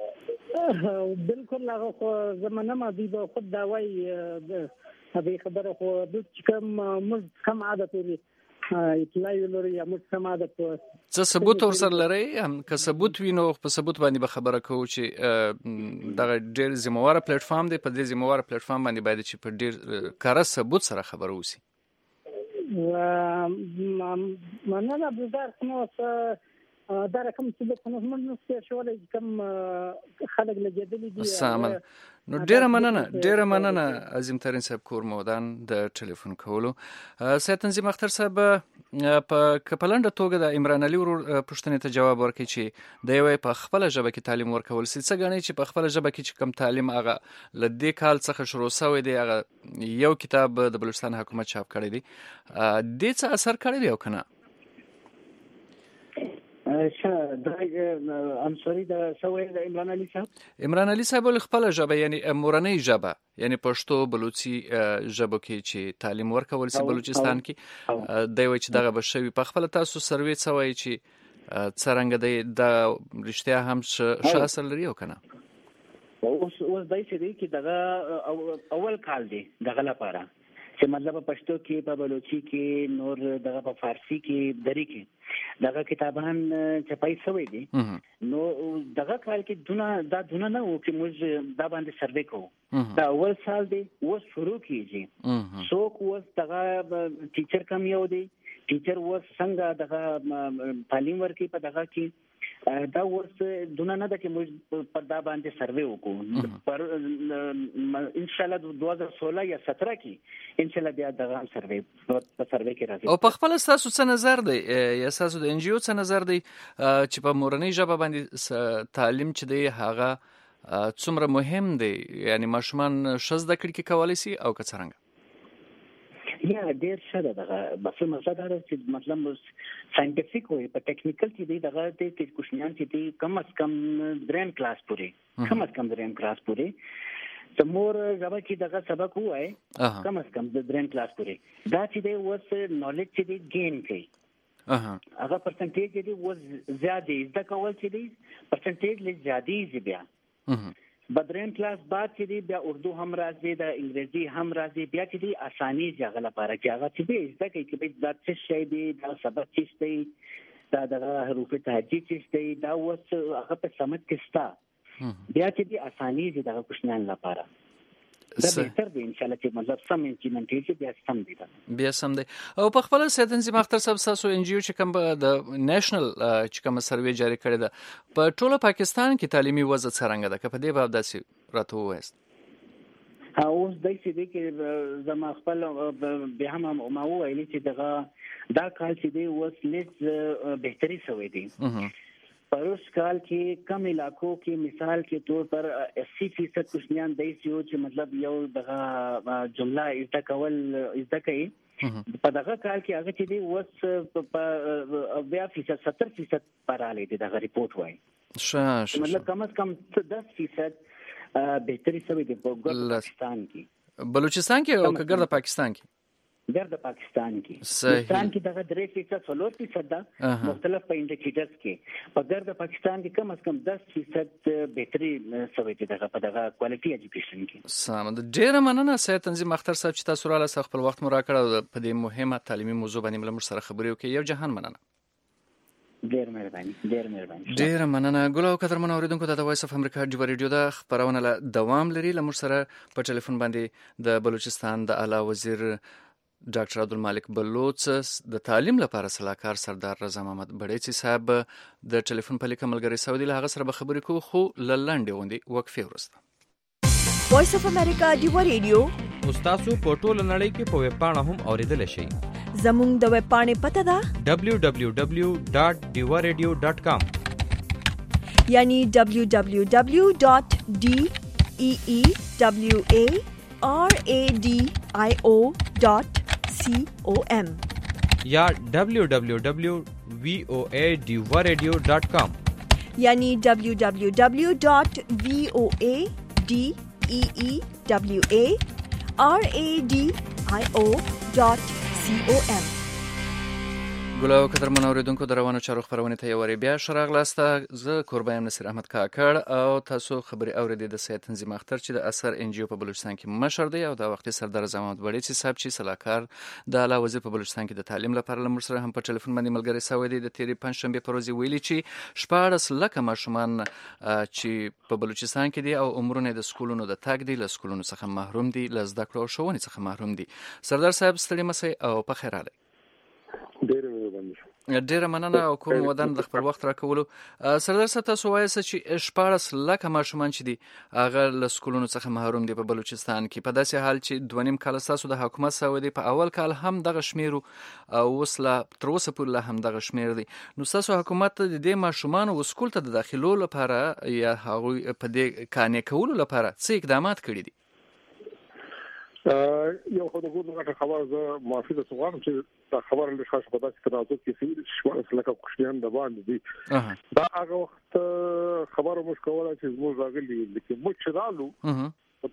بالکل هغه خو زمونه ما دی به خود دا وایي هغه خبره خو د کوم موږ کوم عادت لري اطلاع لري یا موږ کوم عادت څه ثبوت ورسره لري هم که ثبوت وینو په ثبوت باندې به خبره کوو چې دغه ډېر ذمہوار پلیټ فارم دی په دې ذمہوار پلیټ فارم باندې باید چې په ډېر کار ثبوت سره خبره وسی مننه بزار نو دا رقم څه د کوم څه شوړې کوم خلک لګیدلې دي سامل نو ډیره مننه عظیم ترين صاحب کورمودان د ټلیفون کولو سید تنظیم اختر صاحب په کپلند توګه د عمران علي ورور پښتنې ته جواب ورکړي چې د یوې په خپل ژبه کې تعلیم ورکول سي څه غني چې په خپل ژبه کې چې کم تعلیم هغه لدې کال څخه شروع شوی دی هغه یو کتاب د بلوچستان حکومت چاپ کړی دی د څه اثر کړی دی او کنه I'm sorry دا سوې د عمران علي صاحب خپل ژبه یعنی مورنۍ ژبه یعنی پښتو بلوچي ژبه کې چې تعلیم ورکول سي بلوچستان کې دوی چې دغه بشوي په خپل تاسو سروې څوي چې څنګه د رښتیا هم شاسل لري او کنه اوس دای چې دی کې دغه اول کال دی دغه لپاره چې مطلب پښتو کې په بلوچي کې نور دغه په فارسی کې دري کې دغه کتابان چپای شوی دي نو دغه کال کې دونه نه و چې موږ دا باندې سروې کوو دا اول سال دی اوس شروع کیږي څوک اوس دغه ټیچر کم یو دی ټیچر اوس څنګه دغه تعلیم ورکړي په دغه کې دا اوس دونه نه ده چې موږ په دا باندې سروې وکړو پر ان شاء الله 2016 یا 17 کې ان شاء الله بیا دغه سروې کې راځي او په خپل تاسو څه نظر دی یا تاسو د ان جی او څه نظر دی چې په مورنۍ ژبه باندې تعلیم چې دی هغه څومره مهم دی یعنی ماشومان شز د کړي کولای شي او که څنګه یا ډیر ښه ده بس مطلب دا چې مطلب ساينټیفیک وي په ټیکنیکل کې دی دغه د کوشنیان چې دی کم از کم دریم کلاس پورې سمور ژبه چې دغه سبق وای کم از کم د دریم کلاس پورې دا چې دی وس نالج چې دی گین کوي هغه پرسنټیج دی وس زیاتې د کول چې دی پرسنټیج لږ زیاتې بیا بدرین کلاس بعد چې دی بیا اردو هم راځي د انګریزي هم راځي بیا چې دی اساني ځای لپاره چې هغه چې دی ځکه چې د څه شی دی د سبق چې دی دا د حروف تهجی چې دی دا وس هغه په سمج کې ستا بیا چې دی اساني ځای د کوشنان لپاره دا بهتر دی ان شاء الله چې مطلب سم امپلیمنټیشن بیا سم دی او په خپل سیدنسي مختر صاحب تاسو ان جی او چې کوم د نېشنل چې کوم سروې جاری کړی ده په ټوله پاکستان کې تعلیمي وضع څنګه ده په دې باب داسې راته وایست اوس دای چې دی کې زما خپل به هم ما وایلی چې دا کال چې دی اوس لږ بهتري شوی دی پروس کال کې کم علاقو کې مثال کې طور پر 80% کوشنیان دایسیو چې مطلب یو دغه جمله ارتکول ازدکې په دغه کال کې هغه چې دی وس په 70% پراله دي دغه ریپورت وای مطلب کم از کم 10% بهتري سوي دي په بلوچستان کې او کګر د پاکستان کې ګرد پاکستان کې صحیح. پاکستان کې دغه 3% 4% ده مختلف په انډیکیټرز کې په ګرد پاکستان کې کم از کم 10% بهتري سوي دي دغه په دغه کوالټي اډوکیشن کې. سم د ډیره مننه سید تنظیم اختر صاحب چې تاسو را لاسه خپل وخت مو راکړ په دې مهمه تعلیمي موضوع باندې موږ سره خبرې وکړې. یو جهان مننه. ډیر مهرباني. ډیر مننه. ګل او قدرمن اوریدونکو د وایس اف امریکا ډیو ریډیو د خبرونه له دوام لري. لمر سره په ټلیفون باندې د بلوچستان د اعلی وزیر ډاکټر عبدالمالک بلوچ د تعلیم لپاره صلاحکار سردار رضا محمد بړیڅي صاحب د ټلیفون په لیکه ملګری سعودي له هغه سره به خبرې کوو خو لړندې غونډې وقفې وروسته. وایس اف امریکا ډیو ریډیو تاسو په ټوله نړۍ کې په ویب پاڼه هم اوریدل شئ. زموږ د ویب پاڼې پته ده www.diwaradio.com یعنی www.deewaradio.com یا www.voadiwaradio.com یعنی www.voadiwaradio.com. ګلو قدرمن اوریدونکو د روانو چارو خبرونه ته یو بیا شراغلاسته. زه قربان نصیر احمد کاکړ او تاسو خبري اوریدې د سید تنظیم اختر چې د اثر ان جی او په بلوچستان کې مشر دی او د وخت سردار رضا محمد بړیڅي صاحب چې صلاحکار د اعلی وزیر په بلوچستان کې د تعلیم لپاره لمر سره هم په ټلیفون باندې ملګری سوی دی. د تیری پنځشنبه په ورځ ویلي چې 14 لک ماشومان چې په بلوچستان کې دي او عمرونه د سکولونو د تاګ دي له سکولونو څخه محروم دي له زده کړو او ښوونې څخه محروم دي. سردار صاحب ستړي مسئ او په خیر علي. ډیره مننه او کوم ودان د خپل وخت راکولو. سردار صاحب تاسو وایئ چې 14 لک ماشومان چې دي هغه له سکولونو څخه محروم دي په بلوچستان کې په داسې حال چې 2.5 کال تاسو د حکومت سعودي په اول کال هم دغه شمیرو او وسله تر اوسه پورې هم دغه شمیر دي. نو تاسو حکومت د دې ماشومان او سکول ته د داخلو لپاره یا هغه په دې کانې کولو لپاره څه اقدامات کړي دي؟ یو خو د ګورنمنت خبر زه معافي د سوغان چې دا خبر له شاشه په داسې تناسب کې سوي چې لکه کوشنیان د باندې دي دا هغه وخت خبره مش کوله چې موږ راغلي لیکن موږ چرالو په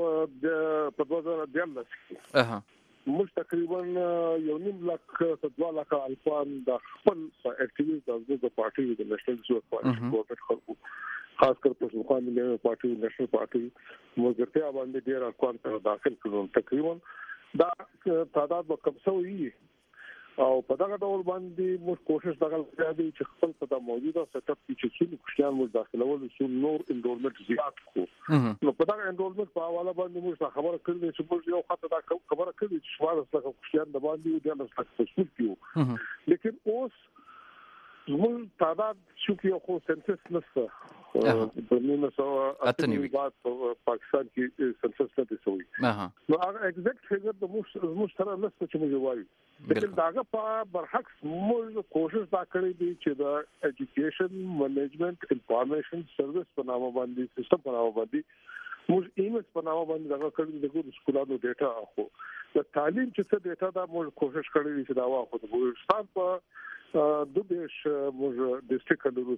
2014 موږ تقریبا 1.5 لک 2 لک الفان د خپل اکټیویټ د پارټي د نېشنل زوړ پارټي ګورنمنت خلکو خاص کر پښتونخوا ملي پارټي نېشنل پارټي موږ باندې ډیر اکوان ته داخل کړو. تقریبا دا تعداد وکم سوی او په دغه ډول باندې موږ کوشش وکړو چې خپل په موجوده سیټ اپ کې چې څو کوششان موږ داخلول شو نور انرولمنت زیات کو. نو په دغه انرولمنت په حواله باندې موږ خبره کړې چې موږ یو خاطر دا خبره کړې چې شوار څخه کوششان د باندې د لاسه تاسو کیو لیکن اوس زموږ تعداد شو کې خو سنسس نشته په 1998 بعد پاکستان کې سنسس نه دی شوی. نو هغه ایگزیکټ فیګر د موږ سره نشته چې موږ وایو لیکن داغه په برعکس موږ کوشش وکړې دي چې د ایجوکیشن منیجمنت انفارمیشن سرویس په نامه باندې سیستم په نامه باندې موږ ایمس په نامه باندې دغه کړی د سکولانو ډیټا اخو د تعلیم چې څه ډیټا دا موږ کوشش کړې دي چې دا واخو د بلوچستان په د دیش موږ ډیسټریکټ لرو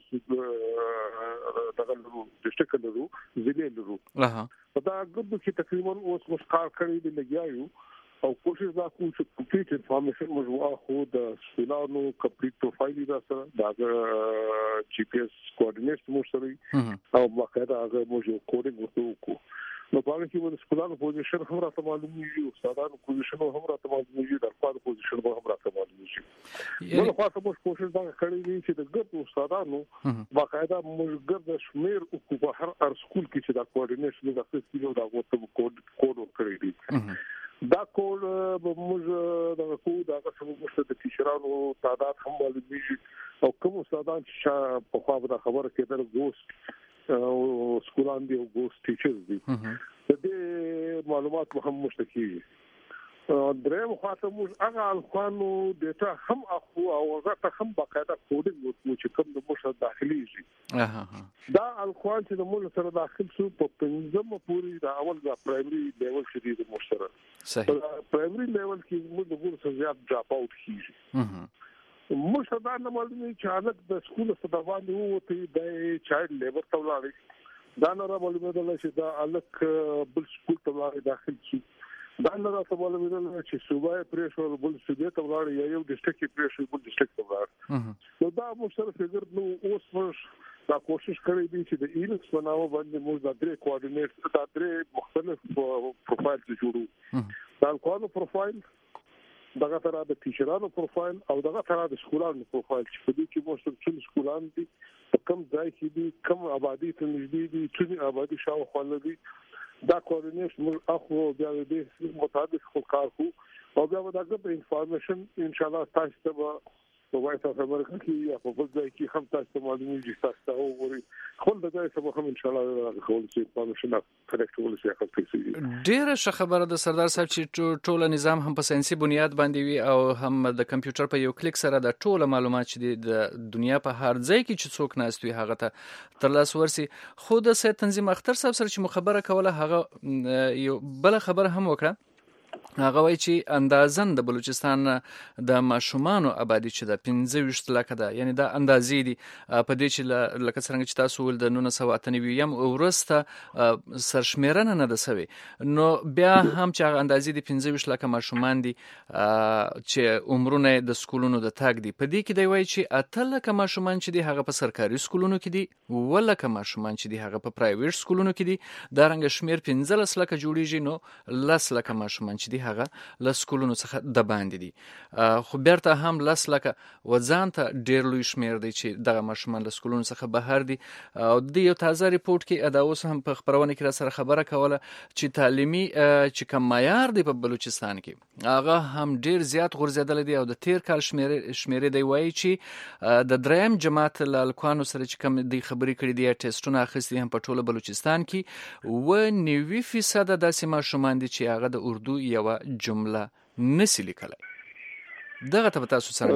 دغه لرو ډیسټریکټ لرو ضلع لرو دا ګډ کې تقریبا اوس مشکار کړی دی لګیایو او کوشش وکړو چې کمپلیټ انفارمیشن موږ واخو د سکولانو کمپلیټ پروفایل دا سره دا جی پی ایس کوارډینیټ موږ سره او باقاعده هغه موږ کوډینګ وکړو. نو په هغه کې د سکولانو پوزیشن هم راته معلومیږي او استادانو پوزیشن هم راته معلومیږي د خپل پوزیشن هم راته معلومیږي. نو په هغه موږ کوشش دا کړی دی چې د ګډ استادانو باقاعده موږ ګډ شمیر او په هر سکول کې چې دا کوارډینیټ د تاسو دا وته کوډ ورکړی دی دا کوډ موږ دا کوډ هغه څنګه د تیشرانو تعداد هم معلومیږي او کوم استادان چې په خوا د خبره کېدل ګوست او سکولان دی او ګوست ټیچرز دي د دې معلومات هم مشتکی دریم خاطر موږ هغه الخوانو ډیټا هم اخو او هغه ته هم باقاعده کوډینګ وکړو چې کوم د موږ داخلي شي دا الخوان چې موږ سره داخل شو په پنځم پوری دا اول د پرایمري لیول شدید موږ سره صحیح پرایمري لیول کې موږ د ګور سره زیات ډراپ اوټ کیږي موږ دا نه معلومه چې الګ د سکول څخه باندې وته د چایلډ لیبر ته ولاړی دا نه را معلومه ده چې دا الګ بل سکول ته ولاړی داخل شي دا نه راته معلومه ده چې صوبای پریشر بل صوبې ته ولاړ یا یو ډیسټریکټ پریشر بل ډیسټریکټ ته ولاړ نو دا موږ سره فګر نو اوس موږ دا کوشش کړی دی چې د ایلکس په نامه باندې موږ د درې کوارډینیټ د درې مختلف پروفایل جوړو دا کوانو پروفایل دغه تر د ټیچرانو پروفایل او دغه تر د سکولانو پروفایل چې په دې کې موږ ټول سکولان دي کم ځای کې دي کم آبادی ته نږدې دي چې آبادی شاوخوا لري دا کوارډینیټ موږ اخو بیا د مطابق کار کوو او بیا دا د انفارمیشن ان شاء الله تاسو ته په وایس اف امریکا کې یا په بل ځای کې هم تاسو ته معلومه دي تاسو ته وګورئ خپل د ځای سره هم ان شاء الله خپل څه انفارمیشن کلیکټول شي خپل ډیره ښه خبره ده سردار صاحب چې ټول نظام هم په ساينسي بنیاد باندې وي او هم د کمپیوټر په یو کلیک سره د ټول معلومات چې د دنیا په هر ځای کې چې څوک ناست وي هغه ته ترلاسه ورسي خو د سید تنظیم اختر صاحب سره چې مخبره کوله هغه یو بل خبره هم وکړه هغه وایي چې اندازن د بلوچستان د ماشومانو آبادی چې د 15 لک ده یعنی دا اندازې دي په دې چې لکه څنګه چې تاسو ول د 1998 ورسته سرشمیرنه نه ده سوي نو بیا هم چې اندازې دي 15 لک ماشومان دي چې عمرونه د سکولونو د تاګ دي په دې کې دی وایي چې 8 لک ماشومان چې دي هغه په سرکاري سکولونو کې دي ولک ماشومان چې دي هغه په پرایویټ سکولونو کې دي دا رنګ شمیر 15 لک جوړیږي نو 10 لک ماشومان چې دي هغه ل سکولونو څخه د باندې دي خو بیرته هم 10 لک وځان ته ډیر لوی شمیر دی چې دغه ماشومان ل سکولونو څخه بهر دي او د یو تازه ریپورت کې ادا اوس هم په خبرونه کې را سره خبره کوله چې تعلیمي چې کم معیار دی په بلوچستان کې هغه هم ډیر زیات غورځیدل دي او د تیر کال شمیر دی وایي چې د دریم جماعت ل الکوانو سره چې کم دی خبرې کړې دي ټیسټونه اخیستي هم په ټوله بلوچستان کې و 90% داسې ماشومان دي چې هغه د اردو یو جمله نسی لیکلای دغه ته تاسو سره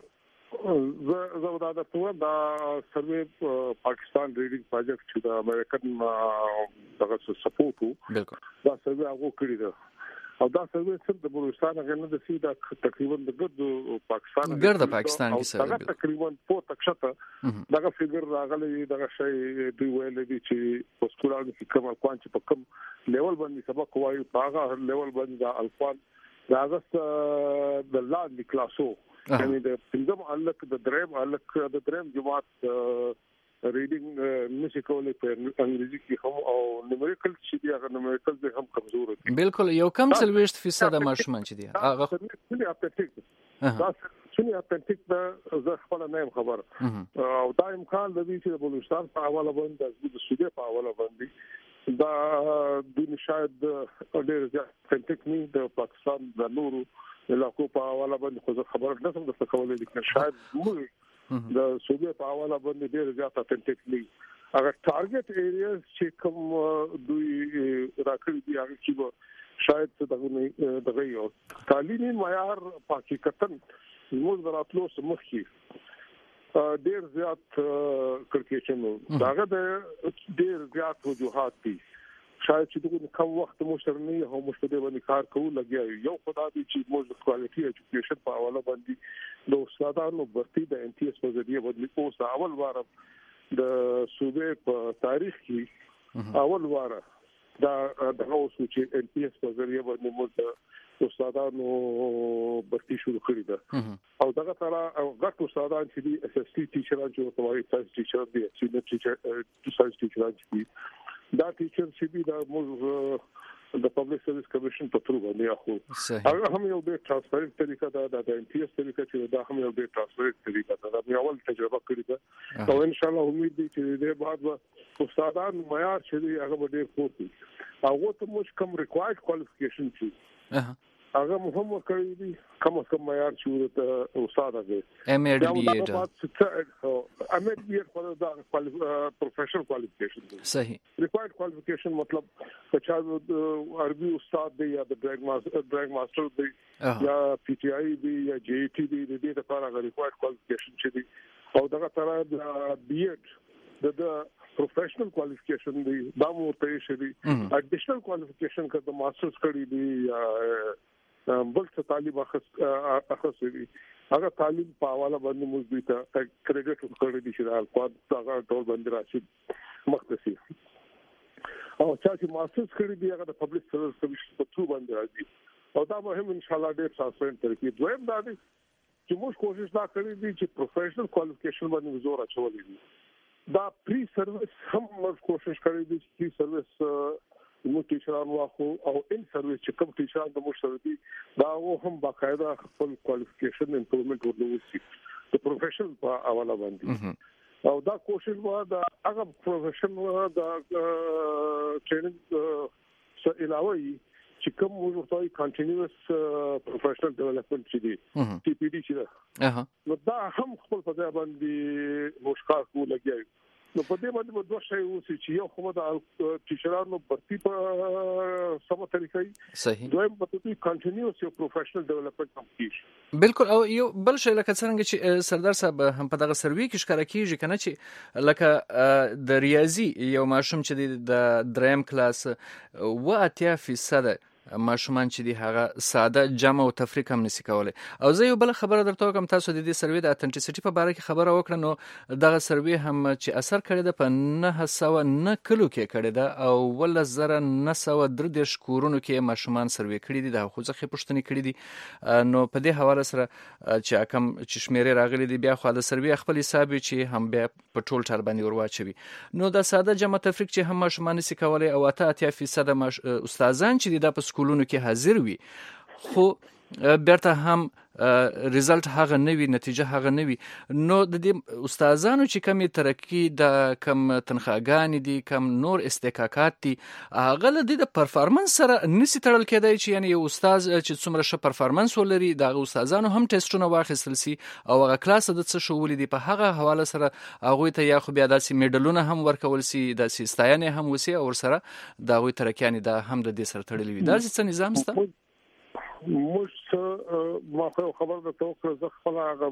زه دا سروې پاکستان ریډینګ پروجیکټ چې د امریکن دغه سپورټ بالکل دا سروې هغه کړی ده او دا سروې څنګه د بلوچستان غنه د سیده تقریبا د پاکستان کې سره تقریبا په تکشته دغه فګر راغلی دغه شی دوی ویل دي چې په سکولانو کې کوم الکوان چې په کوم لیول باندې سبق وایي په هغه لیول باندې د الکوان دغه د لاندې کلاسو یعنی د پنځم الک د دریم جماعت ریډینګ نشي کولای په انګریزي کې هم او نومریکل چې دی هغه نومریکل به هم کمزور دي بالکل یو کم 30% ماشومان چې دی هغه څنګه اپټیک دا زه خپل نه خبر او دا امکان لري چې د بلوچستان په حواله باندې د سودې په حواله باندې دا د شاید ډېر ځای تکنیک د پاکستان د نورو علاقو په حواله باندې خو خبر نه سم د څه کولای دي شاید موږ د سودې په حواله باندې ډېر زیات تکنیک هغه ټارګټ ایریاز چې کوم دوی راکړي دي هغه چې شاید دغه یو تعلیمي معیار حقیقتا موږ دراتلو سمخي ډېر زیات کړکېچن داغه ډېر زیات وجوهات دي شاید چې دغه کم وخت مشرنی او مشتری باندې کار کوو لګیا یو خدای دې چې موږ د کوالټي ایجوکیشن په حواله باندې د استادانو برتي د ان ټي اس په ذریعہ باندې اوس اول واره د صوبې په تاریخ کې اول واره دا اوس چې ان ټي اس په ذریعہ باندې موږ استادانو برتي شروع کړی ده او دغه سره غټ استادان چې دي اس اس ټي ټیچران چې توای ساينس ټیچر دي سینیئر ټیچر ساينس ټیچران چې دا ټیچر چې دي دا موږ د پبلک سرویس کمیشن په تر باندې اخو هغه هم یو ډېر ترانسپیرنت طریقه ده د ان ټي اس طریقه چې دا هم یو ډېر ترانسپیرنت طریقه ده دا اول تجربه کړې ده او ان شاء الله امید دي چې دې بعد استادان معیار چې هغه ډېر پوهې هغه ته موږ کوم ریکوایرډ کوالیفیکیشن چې هغه مهم کړی دي کوم معیار چې د استاد هغه ام ای ډي for the professional qualification صحیح required qualification مطلب چې عربي استاد دی یا د ډرایګ ماستر دی یا پی ټی آی دی یا جی ټی دی د دې لپاره required qualification چې دی او دغه تر بی ایډ د professional qualification دی دا مو ته شي additional qualification کړه د ماسترز کړي دی بل څه تعلیم اخصوصي هغه تعلیم په حواله باندې موږ دوی ته کریډټ ورکړی دي چې الکواد هغه ټول باندې راشي مختصي او چې ماسترز کړی دی هغه د پبلک سروس کمیشن په ترو باندې راځي او دا به هم ان شاء الله ډېر ټرانسپیرنت طریقې دویم دا دی چې موږ کوشش دا کړی دی چې پروفیشنل کوالیفیکیشن باندې زور اچولې دي دا پری سرویس هم موږ کوشش کړی دی چې پری سرویس موږ ټیچران واخو او ان سرویس چې کوم ټیچران د موږ سره دي دا هم باقاعده خپل کوالیفیکیشن امپروومنت ورلوسي د پروفیشنل په حواله باندې او دا کوشش و دا هغه پروفیشنل دا ټریننګ څخه علاوه چې کوم موږ ورته کنټینیوس پروفیشنل ډیولپمنٹ چې دی ټي پی ډي چې نو دا هم خپل په ځای باندې مشکار کو لګي نو په دې باندې دوه شی اوسې چې یو خو د ټیچرانو برتي په سمه طریقې صحیح دویم په دې کنټینیوس یو پروفیشنل ډیولپمنٹ هم کیږي بالکل او یو بل شی لکه څنګه چې سردار صاحب هم په دغه سروي کې ښکارا کیږي کنه چې لکه د ریاضي یو ماشوم چې د دریم کلاس و 80% ماشومان چې دی هغه ساده جمع او تفریق هم نسی کولای او زه یو بل خبره درته کوم تاسو د دې سروي د اتنټیسټي په اړه کې خبره وکړه نو دغه سروي هم چې اثر کړی د په 909 کلو کې کړی دا او 1913 کورونو کې ماشومان سروي کړی دي د خوځخه پښتني کړی دي نو په دې حواله سره چې کوم چې شمیرې راغلي دي بیا خو د سروي خپل حساب چې هم بیا په ټول ټر باندې ورواچوي نو د ساده جمع تفریق چې هم ماشومان نسی کولای او 80% استادان چې د سکولونو کې حاضر وي خو بیرته هم ریزلټ هغه نوي نتیجه هغه نوي نو د دې استادانو چې کمی ترقی د کم تنخواګان دي کم نور استحقاقات دي هغه د پرفارمنس سره نسی تړل کېدای چې یعنی یو استاد چې څومره ښه پرفارمنس ولري د استادانو هم ټیسټونه واخیستل سي او هغه کلاس د څه شولې دي په هغه حواله سره هغه ته یا خو بیا داسې میډلونه هم ورکول سي د سیستاینه هم وسی او سره د هغه ترقیان د هم د دې سره تړلې وي دا څه نظام ست موږ ما خبر د توګه زه خپل هغه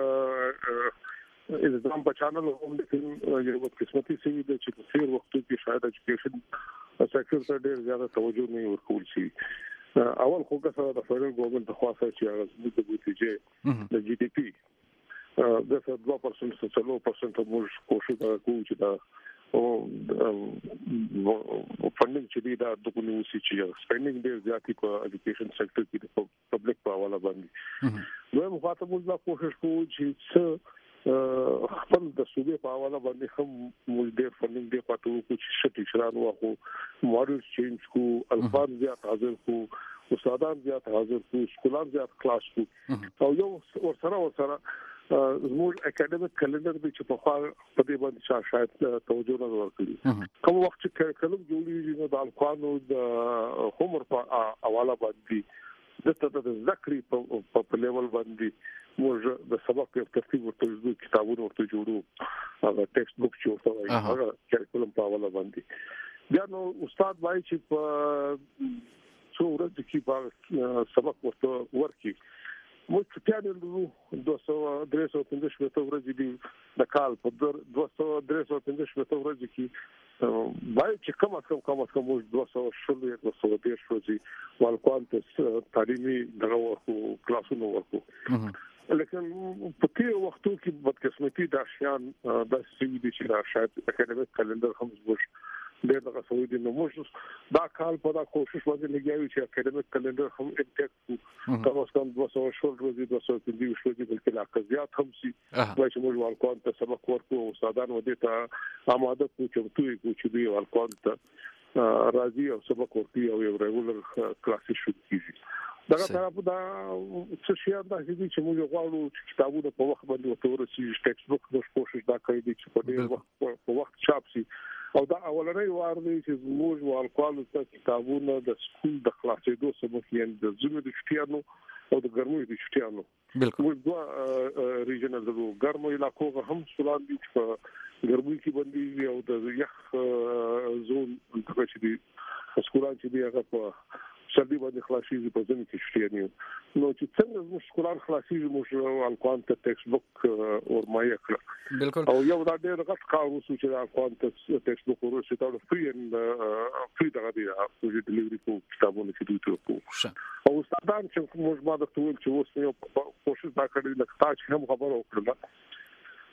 الزام بچانل هم د یو قسمتي سي د چې په ډیر وخت کې شاید اډوکیشن سکتور ته ډیر زیاته توجه نه ورکول شي اول خو که د فدرال ګورنمنت د خاصه چې هغه د بودیجه د جی ډي پی د 2% موږ کوشش کوو چې دا او فندینګ چې دا د کومو سي چې سپینډینګ ډیر زیاتې په اډوکیشن سېکټر کې د پبلک په حواله باندې نو موږ ته موږ کوشش کوو چې خپل د صوبې په حواله باندې هم موږ ډیر فندینګ دی پاتو چې شټي شران واخو ماډل چینج کو الفاظ زیات حاضر کو استادان زیات حاضر کو سکولان زیات کلاس کو او یو ورسره زموږ اکیډمیک کلندر د چې په خوا په دې باندې شاید توجه نه ورکړي کوم وخت چې کلم جوړیږي نو د القانو د عمر په حواله باندې د ذکرې په لیول باندې موږ د سبق په ترتیب ورته کتابونه ورته جوړو هغه ټیکسټ بوک جوړو هغه کریکولم په حواله باندې بیا نو استاد وایي چې په څو ورځې کې په سبق ورته ورکړي موږ ته یادو 200-350 ورځې دي د کال په 200-350 ورځې کې باید چې کم از کم موږ 200-210 ورځې والکوانت تعلیمي دغه کلاسونو ورکو لیکن په دې وختو کې بدقسمتي د اشیان د سوي دي چې شاید اکیډمیک کلندر هم زموږ ډېر دغه سوي دي نو موږ دا کال په دا کوشش باندې لګیاو چې اکیډمیک کلندر هم انټیک کم از کم 200 ورځې 250 ورځې بلکې لا زیات هم سي چې موږ والکوانت سبق ورکو او استادان ودې ته آماده کو چې دوی والکوانت راځي او سبق ورکوي او یو ریګولر کلاسز شروع کیږي دغه طرف دا څه شي دا چې موږ غواړو چې کتابونه په وخت باندې ورسېږي ټیکسټ بوک د کوشش دا کوي چې په دې وخت چاپ شي او دا اولنۍ وار دی چې موږ والکوالو ته کتابونه د سکول د خلاصېدو سبب یې د زموږ د شتیانو او د ګرمۍ د شتیانو موږ دوه ریجنل د ګرمو علاقو هم سولان دي چې ګرمۍ کې باندې او د یخ زون چې دي سکولان چې دی هغه په سړي باندې خلاصيږي په ځینې کې شتیانو نو چې څنګه موږ سکولان خلاصيږي موږ والکوانت ټیکسټ بوک ورمایه کړ بالکل او یو دا ډېر غټ کار وسو چې والکوانت ټیکسټ بوک ورسې ته فری دغه دی او ډیلیوري کو کتابونه چې دوی ته کو او استادان چې موږ ما د ټول چې اوس یو کوشش دا کړی لکه تاسو هم خبر وکړه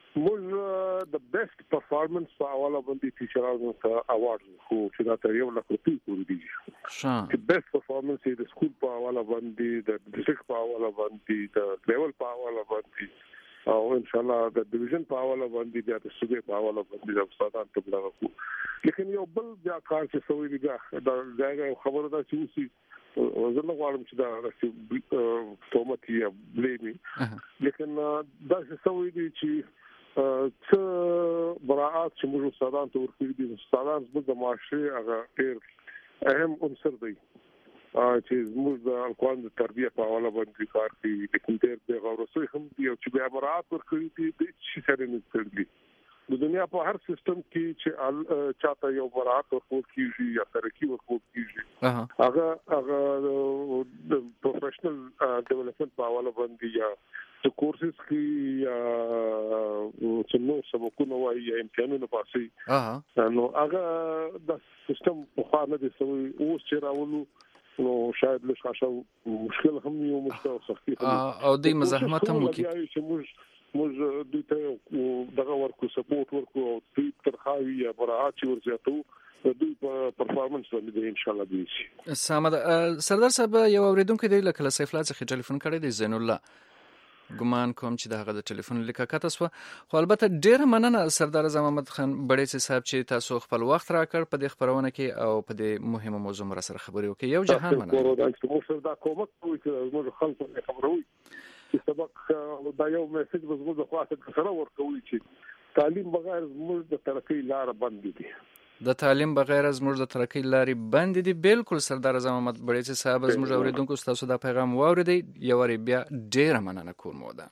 موږ د بیسټ پرفارمنس په حواله باندې ټیچرانو ته اوارډ خو چې دا تر 1 لک روپۍ پورې دي چې بیسټ پرفارمنس د سکول په حواله باندې د ډیسټریکټ په حواله باندې د لیول په حواله باندې او ان شاء الله د ډیویژن په حواله باندې د صوبې په حواله باندې د استادانو ته بلغو. لیکن یو بل بیا کار چې سوي دي دا ځای خبره ده چې اوسې زه نه غواړم چې دا تومت یا بلیمي، لیکن دا څه سوي دي چې څه براءات چې موږ استادانو ته ورکړي دي. استادان زموږ د معاشرې هغه ډېر اهم عنصر دی چې موږ د الکوان د تربیه په حواله باندې کار کوي. لیکن ډېر بې غورسوي هم دي او چې بیا براءات ورکړي دي د شي سره نه کړي. د دنیا په هر سیستم کې چې چاته یو براءت ورکول کیږي یا ترقی ورکول کیږي هغه د پروفیشنل ډیولپمنٹ په حواله باندې یا د کورسز کې یا چې نو سبقونه وایي یا امتحانونه پاسي نو هغه د سیستم په خوا نه دي سوي. اوس چې راولو نو شاید له شاشه مشکل هم یو مشکل سختي او د مزاحمت هم وکړي. موږ دوی ته دغه ورکو سپورټ ورکو او دوی ترخاوي یا براعات ورزیاتو دوی په پرفارمنس باندې ان شاء الله دي. سامد سردار صاحب یو اوریدونکو دی لکه سیف الله څخه ټلیفون کړی دی زین الله ګمان کوم چې دغه د ټلیفون لیکه کاته سو. خو البته ډیر مننه سردار اعظم محمد خان بړیڅ صاحب چې تاسو خپل وخت راکړ په دې خبرونه کې او په دې مهمه موضوع مر سره خبرې وکړي. یو جهان مننه موږ دا کومک کوي چې موږ خلکو ته خبروي چې سبق دا یو میسج وزمو د خاصه سره ورکوي چې تعلیم بغیر زموږ د ترقۍ لار بند دي. د تعلیم بغیر زموږ د ترقۍ لارې بند دي. بالکل سردار اعظم محمد بړیڅ صاحب زموږ اوریدونکو تاسو دا پیغام واوریدي. یو ری بیا ډیر مننه کوم ودا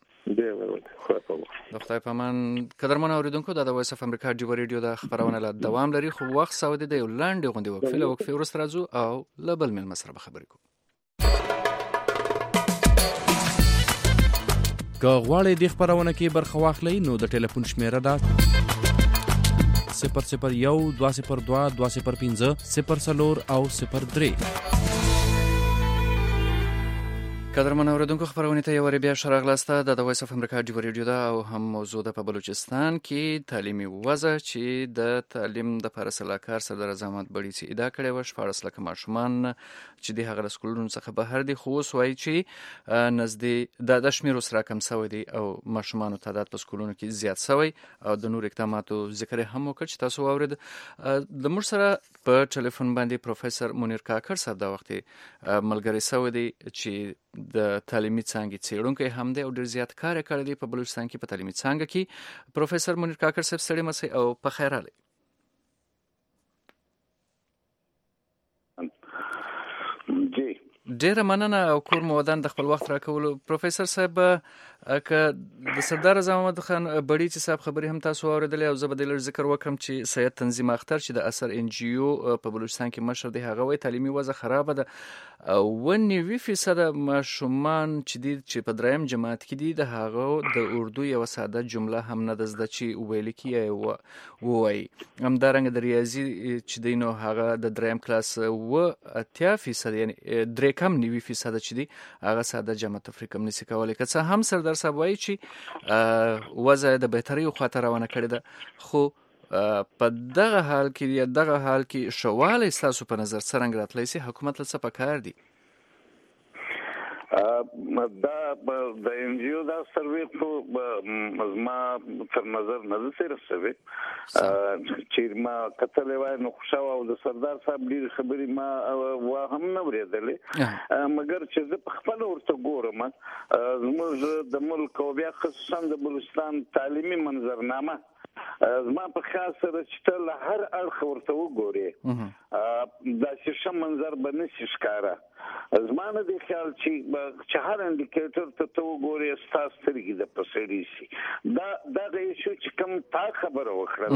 د خدای په امان. قدرمن اوریدونکو دا د وایس اف امریکا ډیو ریډیو د خبرونه له دوام لري خو وخت سعودي د یولند غونډې وقفه ورسره راځو او لبل مل مسره به خبرې کوو. که غواړئ د خبرونه کې برخه واخلئ نو د ټلیفون شمیره ده 001 202 205 04 او 03. قدرمن اوریدونکو خبرونه ته یو بیا شراغلاسته د وایس اف امریکا ډیو ریډیو دا او هم موضوع د په بلوچستان کې تعلیمي وضع چې د تعلیم د پر سلاکار سردار اعظم محمد بړیڅ ادا کړي و 14 لک ماشومان چې د هغه سکولونو څخه بهر دي خو سوای چې نزدې د شمیر سره کم سوی دي او ماشومان تعداد په سکولونو کې زیات سوی او د نور اقداماتو ذکر هم وکړ چې تاسو واورید. د مور سره په ټلیفون باندې پروفیسور منیر کاکړ صاحب دا وخت ملګری سوی دی چې د تعلیمي څانګې څېړونکی هم دی او ډېر زیات کار کړی دی په بلوچستان کې په تعلیمي څانګه کې. پروفیسور منیر کاکړ صاحب ستړي مسئ او په خیر راغلی. جی ډیره مننه او کور مو ودان د خپل وخت راکولو. پروفیسور صاحب که د سردار اعظم محمد خان بړیڅ صاحب خبرې هم تاسو اوریدلې او زه به د لږ ذکر وکړم چې سید تنظیم اختر چې د اثر ان جی او په بلوچستان کې مشر دی هغه وایي تعلیمي وضع خراب ده او 90% ماشومان چې په دریم جماعت کې دي د هغه د اردو یو ساده جمله هم نه د زده چې ویل کیږي وایي. همدارنګه د ریاضي چې دی نو هغه د دریم کلاس 80% یعنی درې کم 90% چې دی هغه ساده جمع تفریق هم نشي کولای. که څه هم سردار صاحب وایي چې وضع د بهتري خوا ته روانه کړې ده خو په دغه حال کې شواله تاسو په نظر څرنګه راتلی سي حکومت له څه پکار دي؟ دا د ان جی او دا سروې په ما تر نظر نه سره سوي چې ما کتل وای نو خوشاله او د سردار صاحب ډیر خبري ما وا هم نه ورېدلې مګر چې زه په خپل ورته ګورم زموږ د ملک او بیا خصوصا د بلوچستان تعلیمي منظرنامه زما په خاص سره چې ته هر اړخ ورته وګورې دا شیشه منظر به نشي ښکاره. زما نه دی خیال چې هر انډیکیټر ته وګورې ستاسو سترګې د پسېړي شي. دا ایشو چې کوم تا خبره وکړله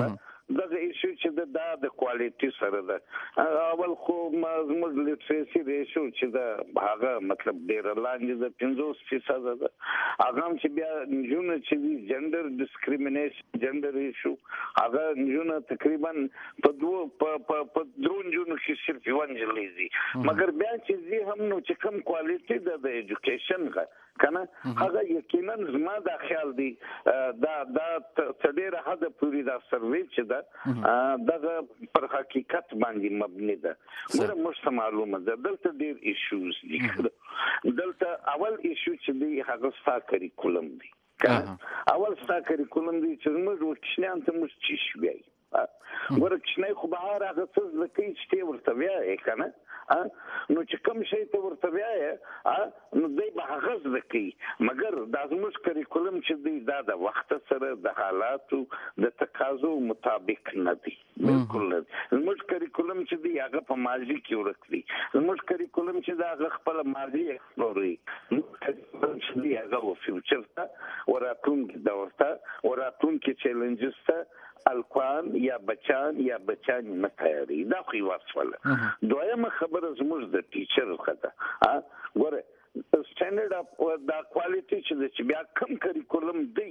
دغه ایشو چې د کوالټي سره ده اول خو زموږ لیټریسي ریشو چې دا هغه مطلب ډیر لاندې د 50% ده هغه چې بیا نجونه چې جندر ډیسکریمینیشن جندر ایشو هغه نجونه تقریبا په درون جنو کې صرف یوان جلیزي مګر بیا چې زی هم نو چې کم کوالټي د ایجوکیشن کنه هغه یقینا زما دا خیال دی دا څډيره حد پوری دا سروې چې دا دغه پر حقیقت باندې مبني ده موږ مش معلومه ده دلته ډیر ایشوز دي دلته اول ایشو چې دی هغه ستا کریکولم دی اول ستا کریکولم دی چې موږ وکښنان ته موږ چی شوی ورکښنه خو بهار هغه څه لکه چې ورته وایي کنه نو چې کوم شی ته ورته وایي نو دوی به هغه ځکي مګر د زموږ کریکولم چې دی دا د وخت سره د حالاتو د تقاضو مطابق نه دی بالکل نه زموږ کریکولم چې دی هغه په ماضي کې ورکړي زموږ کریکولم چې دا هغه خپل ماضي ایکسپلوري چې دی هغه فیوچر ته وراتلونکي دور ته وراتلونکي چیلنجز ته الکوان یا بچان نه تیاری دا خو واسفله دویمه خبره زموږ د ټیچر خطه ګوره سټانډرډ اف دا کوالټي چې بیا کم کریکولم دی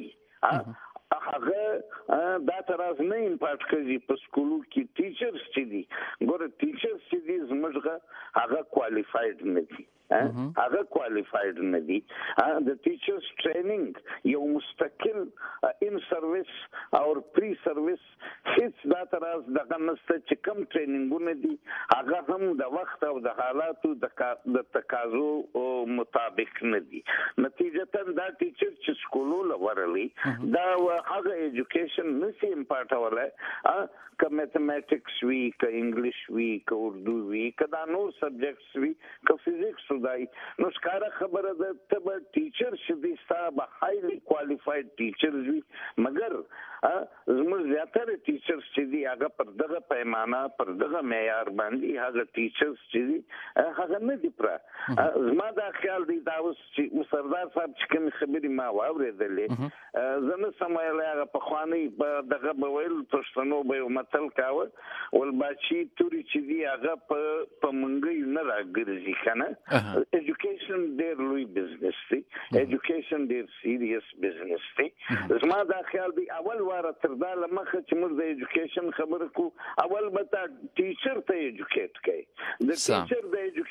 هغه دا تراز نه امپارټ کوي په سکولو کې ټیچرز چې دي ګوره ټیچرز چې دي زموږ هغه کوالیفاید نه دي هغه کوالیفاید نه دي د ټیچرز ټریننګ یو مستقل ان سرویس او پری سرویس هیڅ دا تراز دغه نسته چې کم ټریننګونه دي هغه هم د وخت او د حالاتو د تقاضو مطابق نه دي نتیجتا دا ټیچر چې سکولو لورلي دا هغه ایجوکیشن نشي امپارټولای که میتھمیټکس وی که انګلیش وی که اردو وی که دا نور سبجیکټس وی که فزیکس دای نو ښکارا خبره ده ته ټیچر شې صاحب هایلی کووالیفاید ټیچرز وی مګر زموږ زیاتره ټیچرز چې دی هغه پر دغه پیمانه پر دغه معیار باندې هغه ټیچرز چې دی هغه نه دی پر زما دا خیال دی دا اوس چې سردار صاحب چې کوم خبرې ما واورېدلې زنه سمایله هغه په خواني دغه بویل پښتنو به متل کاوه ول بچی توري چې دی هغه په منګي نه راګرځي کنه education ډېر لوی بزنس دی education ډېر سیریس بزنس دی زما دا خیال دی اول واره تر دا لمخه چې موږ د education خبره کو اول به ټیچر ته ایجوکیټ کړي د ټیچر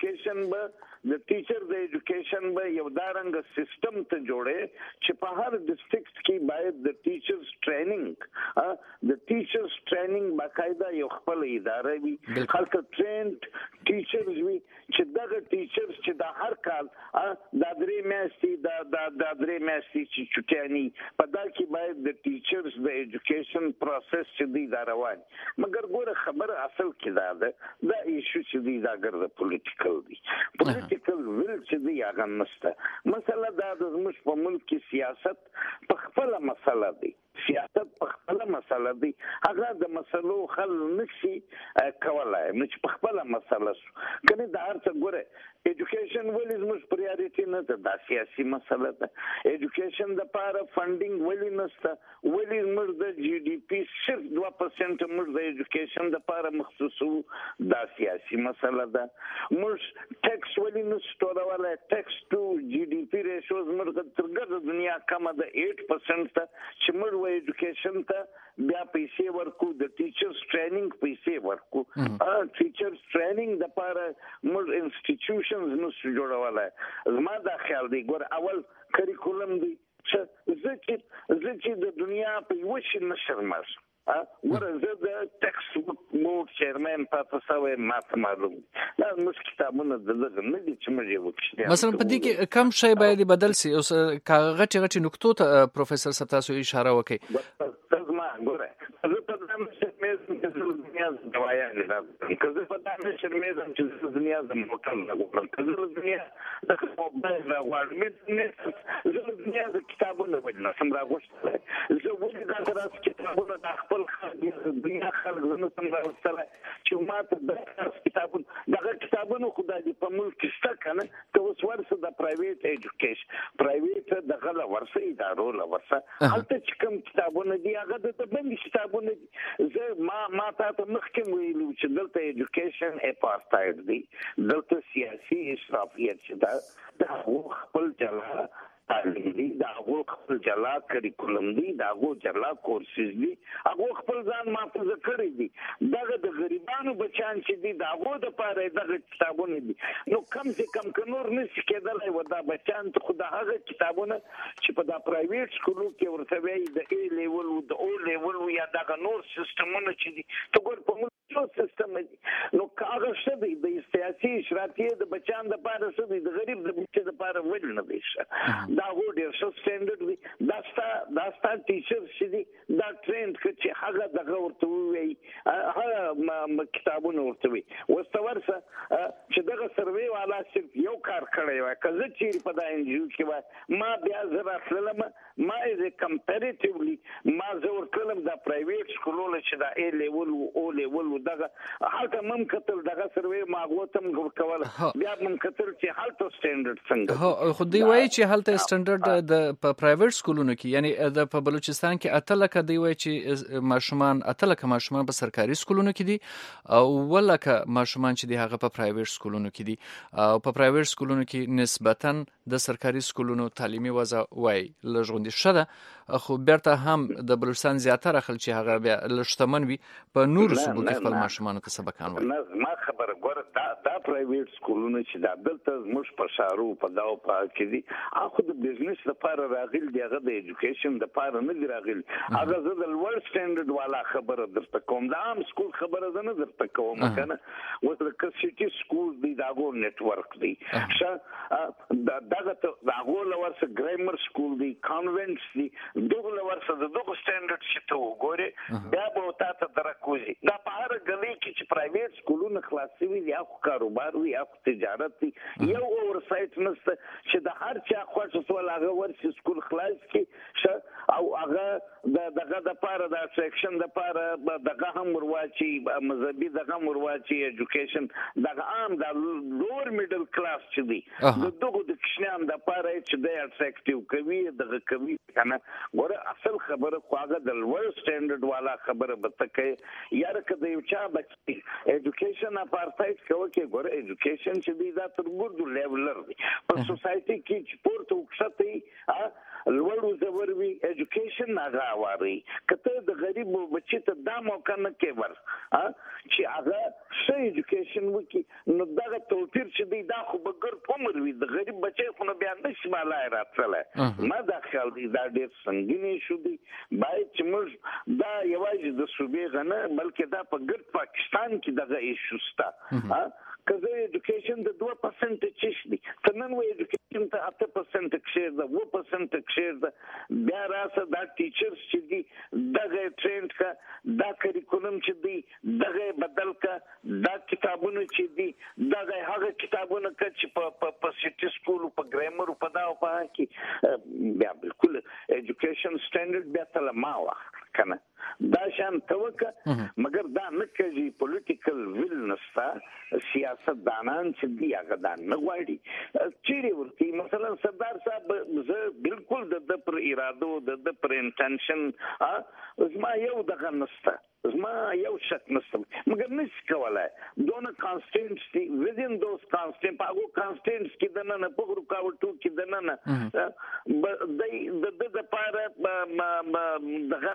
د ایجوکیشن به یو دارنګ سیستم ته جوړه چې په هر ډیسټریکټ کې باید د ټیچرز ټریننګ باقاعده یو خپل اداره وي خلک ټرینډ ټیچرز وي چې دغه ټیچرز چې د هر کال د درې میاشتې چې چټیانی په دا کې باید د ټیچرز د ایجوکیشن پروسس چې دی دا روان مګر ګوره خبره اصل کې دا ایشو چې دی دا ګرځي پولیټیکل دی پولیټیکل ویل چې دی هغه نشته مسله دا د زموږ په ملک کې سیاست په خپل مسله دی سیاست په خپل مسله دی هغه د مسلو حل نشي کولای نو چې په خپل مسله کنه دا ارڅ ګوره ایجوکیشن ولې زموږ پریارټی نه ده دا سیاسي مسله ده ایجوکیشن د لپاره فندینګ ولې نشته ولې موږ د جی ډی پی صرف 2% موږ د ایجوکیشن لپاره مخصوصو دا سیاسي مسله ده موږ ټیکس ولې نشټورولای ټیکس ټو جی ډی پی ریشو موږ ترګه د دنیا کم ده 8% ته چې موږ ایجوکیشن ته بیا پیسې ورکو د ټیچرز ټریننګ پیسې ورکو ټیچرز ټریننګ د لپاره موږ انسټیټیوشنز نو جوړولای زما دا خیال دی ګور اول کریکولم دی چې د دنیا په یو شي نشرماش ورزه د ټیکس بورډ چیرمن پاتې سوی ماته معلوم دا موږ کتابونه دغه نه دي چې موږ وکړو مثلا په دې کې کم شی باید بدل سي اوس غټي نقطو ته پروفیسور صاحب تاسو اشاره وکړي زما ګوره زه په دې چې دنیا دوايا نه کزه پتا نه شرمېږم چې دنیا د موټر لګوم کزه دنیا د موبایل راغواړم مې زه دنیا د کتابونو وځم سم راغوښتل زه ولې دا راس کتابونه د خپل دنیا خلک زنه سم راوستل چې ماته د کتابونو دغه کتابونو خدای دې په ملک کې کنه ته اوس ورسره د پرایویټ ایجوکیشن پرایویټ دغه ورسره ادارو ورسره هلته چې کوم کتابونه دي هغه د باندې کتابونه دي زه ما ته مخکې ویلو چې دلته ایجوکیشن اپارټایډ دی دلته سیاسي اشرافیت چې دا خپل جلا تعلیم دی دا خپل جلا کریکولم دی دا جلا کورسز دی هغه خپل ځان محفوظ کړی دي دغه د غریبانو بچان چې دي دا د پاره دغه کتابونه دي نو کم سے کم نور نشي کېدلای و دا بچان ته خدای هغه کتابونه چې په دا پرایویټ سکولو کې ورته وایي د ای لیول او د او لیول یا دغه نور سیستمونه چې دي ته ګور په موږ سیستم نو کاغه څه دی د سیاسي اشرافیه د بچان د پاره څه دی د غریب د بچي د پاره ول نه دی دا ډېر څه سټانډرډ وي دا ستا ټیچر چې دي دا ټرینډ چې هغه دغه ورته وایي هغه کتابونه ورته وایي وسته ورسه چې دغه سروې والا صرف یو کار کړی وای که زه چیرې په دا انجیو کې وای ما بیا زه راتللم ما یې کمپیریټیولی ما زه ورتلم دا پرایویټ سکولونه چې دا ای لیول او لیول دغه هلته مم کتل دغه سروې ما غوتم کول بیا مم کتل چې هلته سټانډرډ څنګه خو دوی وایي چې هلته سټانډرډ د پرایویټ سکولونو کې یعنی د په بلوچستان کې اتلکه دی وایي چې ماشومان په سرکاري سکولونو کې دي او ولکه ماشومان چې دی هغه په پرایویټ سکولونو کې دي او په پرایویټ سکولونو کې نسبتاً د سرکاري سکولونو تعلیمي وضع وایي لږ غوندې ښه ده خو بیرته هم د بلوچستان زیاتره خلک چې هغه بیا لږ شتمن وي په نورو صوبو کې خپل ماشومانو ته سبقان وایي ما خبره ګوره دا پرایویټ سکولونه چې دا دلته زموږ په شارو په داو په کې دي هغه د بزنس لپاره راغلي دي هغه د ایجوکیشن لپاره نه دي راغلي هغه زه د لوړ سټانډرډ والا خبره درته کوم دا عام سکول خبره زه نه درته کوم کنه اوس د سټي سکول دی داغو نیټورک دی دغه لورسه ګرامر سکول دی کانوینټس دی دغه لورسه دغه سټانډرډ چې ته وګورې بیا به تاسو درکوزي دا په هر غلي کې چې پرایویټ سکولونه خلاص وي یا کاروبار وي یا تجارت وي یو اورسایت نشته چې د هر چا خوښ سوال هغه ورسې سکول خلاص کی او هغه دغه د پاره د سیکشن د پاره دغه هم ورواچی مذهبي دغه ورواچی ایجوکیشن دغه عام د لوور میډل کلاس چې دی دغه د کشنام د پاره چې د اټریکټیو کوي دغه کوي کنه ګوره اصل خبره خواغه د لوړ سټانډرډ والا خبره بتکه یار کده یو چا بچي ایجوکیشن اپارټایډ کوي کې ګوره ایجوکیشن چې دی دا تر ګردو لیولر دی په سوسایټي کې چې پورته وکړتي لوړو زور وی ایجوکیشن هغه واري کته د غریب بچی ته دا موقع نه کېور چې هغه څه ایجوکیشن وکي نو دا توپیر چې دی دا خو بګر کومر وی د غریب بچی خو نه بیان نشي مالای راتله ما دا خیال دی دا ډېر سنگینی شو دی باید چې موږ دا یوازې د صوبې غنه بلکې دا په ګرد پاکستان کې دغه ایشو ستا کزه ایجوکیشن د 2% چش دی تنن و ایجوکیشن ته 8% کشیر ده 2% کشیر ده بیا راسه دا ټیچرز چې دی دغه ټرینډ کا دا کریکولم چې دی دغه بدل کا دا کتابونه چې دی دغه هغه کتابونه چې په سټي سکول په ګرامر په دا په کې بیا بالکل ایجوکیشن سټانډرډ بیا تل ما واخ کنه دا شان توکه مگر دا نه کوي پولیټیکل ویل نستا سیاست دانان چې دی هغه دا نه غواړي چیرې ورته مثلا سردار صاحب زه بالکل د پر اراده د پر انټنشن زما یو دغه نستا زما یو شک نسته مګر نشي کولای دونه کانسټنټس دي within those constraints هغه کانسټنټس کې د نه په رکاوټو کې د نه د لپاره دغه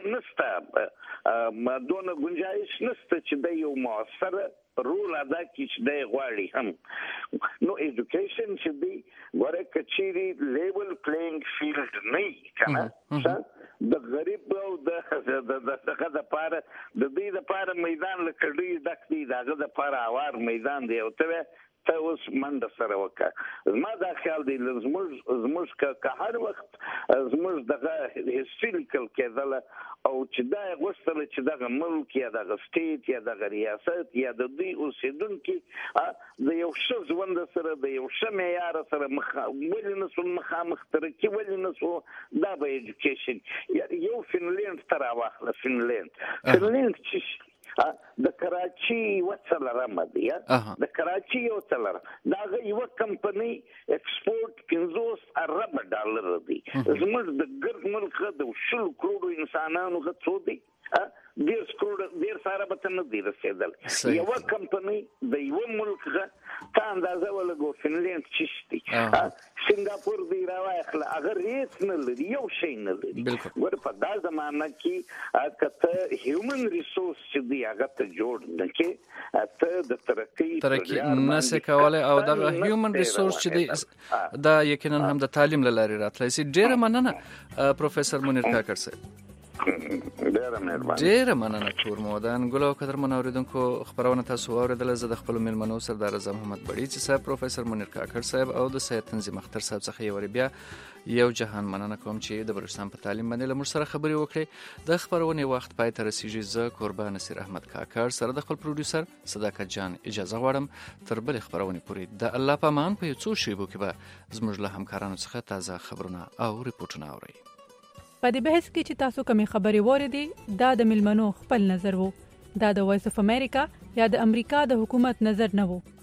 نسته دونه گنجائش نسته چې د یو موثر رول ادا کی چې د غواړي هم نو ایجوکیشن چې دی ګوره کچيري لیول پلیینګ فیلډ نه کنه د غریب او دغه د پاره د دې د پاره میدان لکړی دکې دغه د پاره اوار میدان دی او ته ته اوس منډه سره وکړه. زما دا خیال دی زموږ که هر وخت زموږ دغه هیستوري لیکل کېدله او چې دا یې غوښتله چې دغه ملک یا دغه سټیټ یا دغه ریاست یا د دوی اوسېدونکي د یو ښه ژوند سره د یو ښه معیار سره ولې نسو مخامخ ترقي ولې نسو دا به ایجوکیشن یو فنلینډ ته راواخله. فنلینډ چې د کراچي وڅلرمه دی د کراچي یو څلرم دا یو کمپنی ایکسپورټ 50 ارب ډالر دی. زموږ د ګرد ملک د 100 کروڑ انسانانو غوښتو دی 10 کروڑ سره به نه دی رسیدل. یو کمپنی د یو ملک ته اندازه ولګو فنلینډ چشتي سنگاپور دی راوخله اگر ریس نه لري یو شی نه لري. ور په دا زمانہ کې کته هیومن ریسورس چې دی هغه ته جوړ نه کې ته د ترقی نسه کوله او د هیومن ریسورس چې دی دا یقینا هم د تعلیم لاري راتلای سي. ډیره مننه پروفیسور منیر کاکړ صاحب. ډیره مننه ټول مودان ګلو قدر منوریدونکو خبرونه تاسو اوریدل. زه د خپل ملمنو سردار اعظم محمد بړیچ صاحب پروفیسور منیر کاکړ صاحب او د سید تنظیم اختر صاحب څخه یو بیا یو جهان مننه کوم چې د بلوچستان په تعلیم باندې له موږ سره خبرې وکړې. د خبرونه وخت پای ته رسیږي. زه قربان نصیر احمد کاکړ سره د خپل پروډوسر صداقت جان اجازه غواړم تر بل خبرونه پورې د الله په امان په څو شیبو کې به زموږ له همکارانو څخه تازه خبرونه او ریپورتونه اورئ. په دې بحث کې چې تاسو کومې خبرې واوریدې دا د ملمنو خپل نظر وو. دا د وایس اف امریکا یا د امریکا د حکومت نظر نه وو.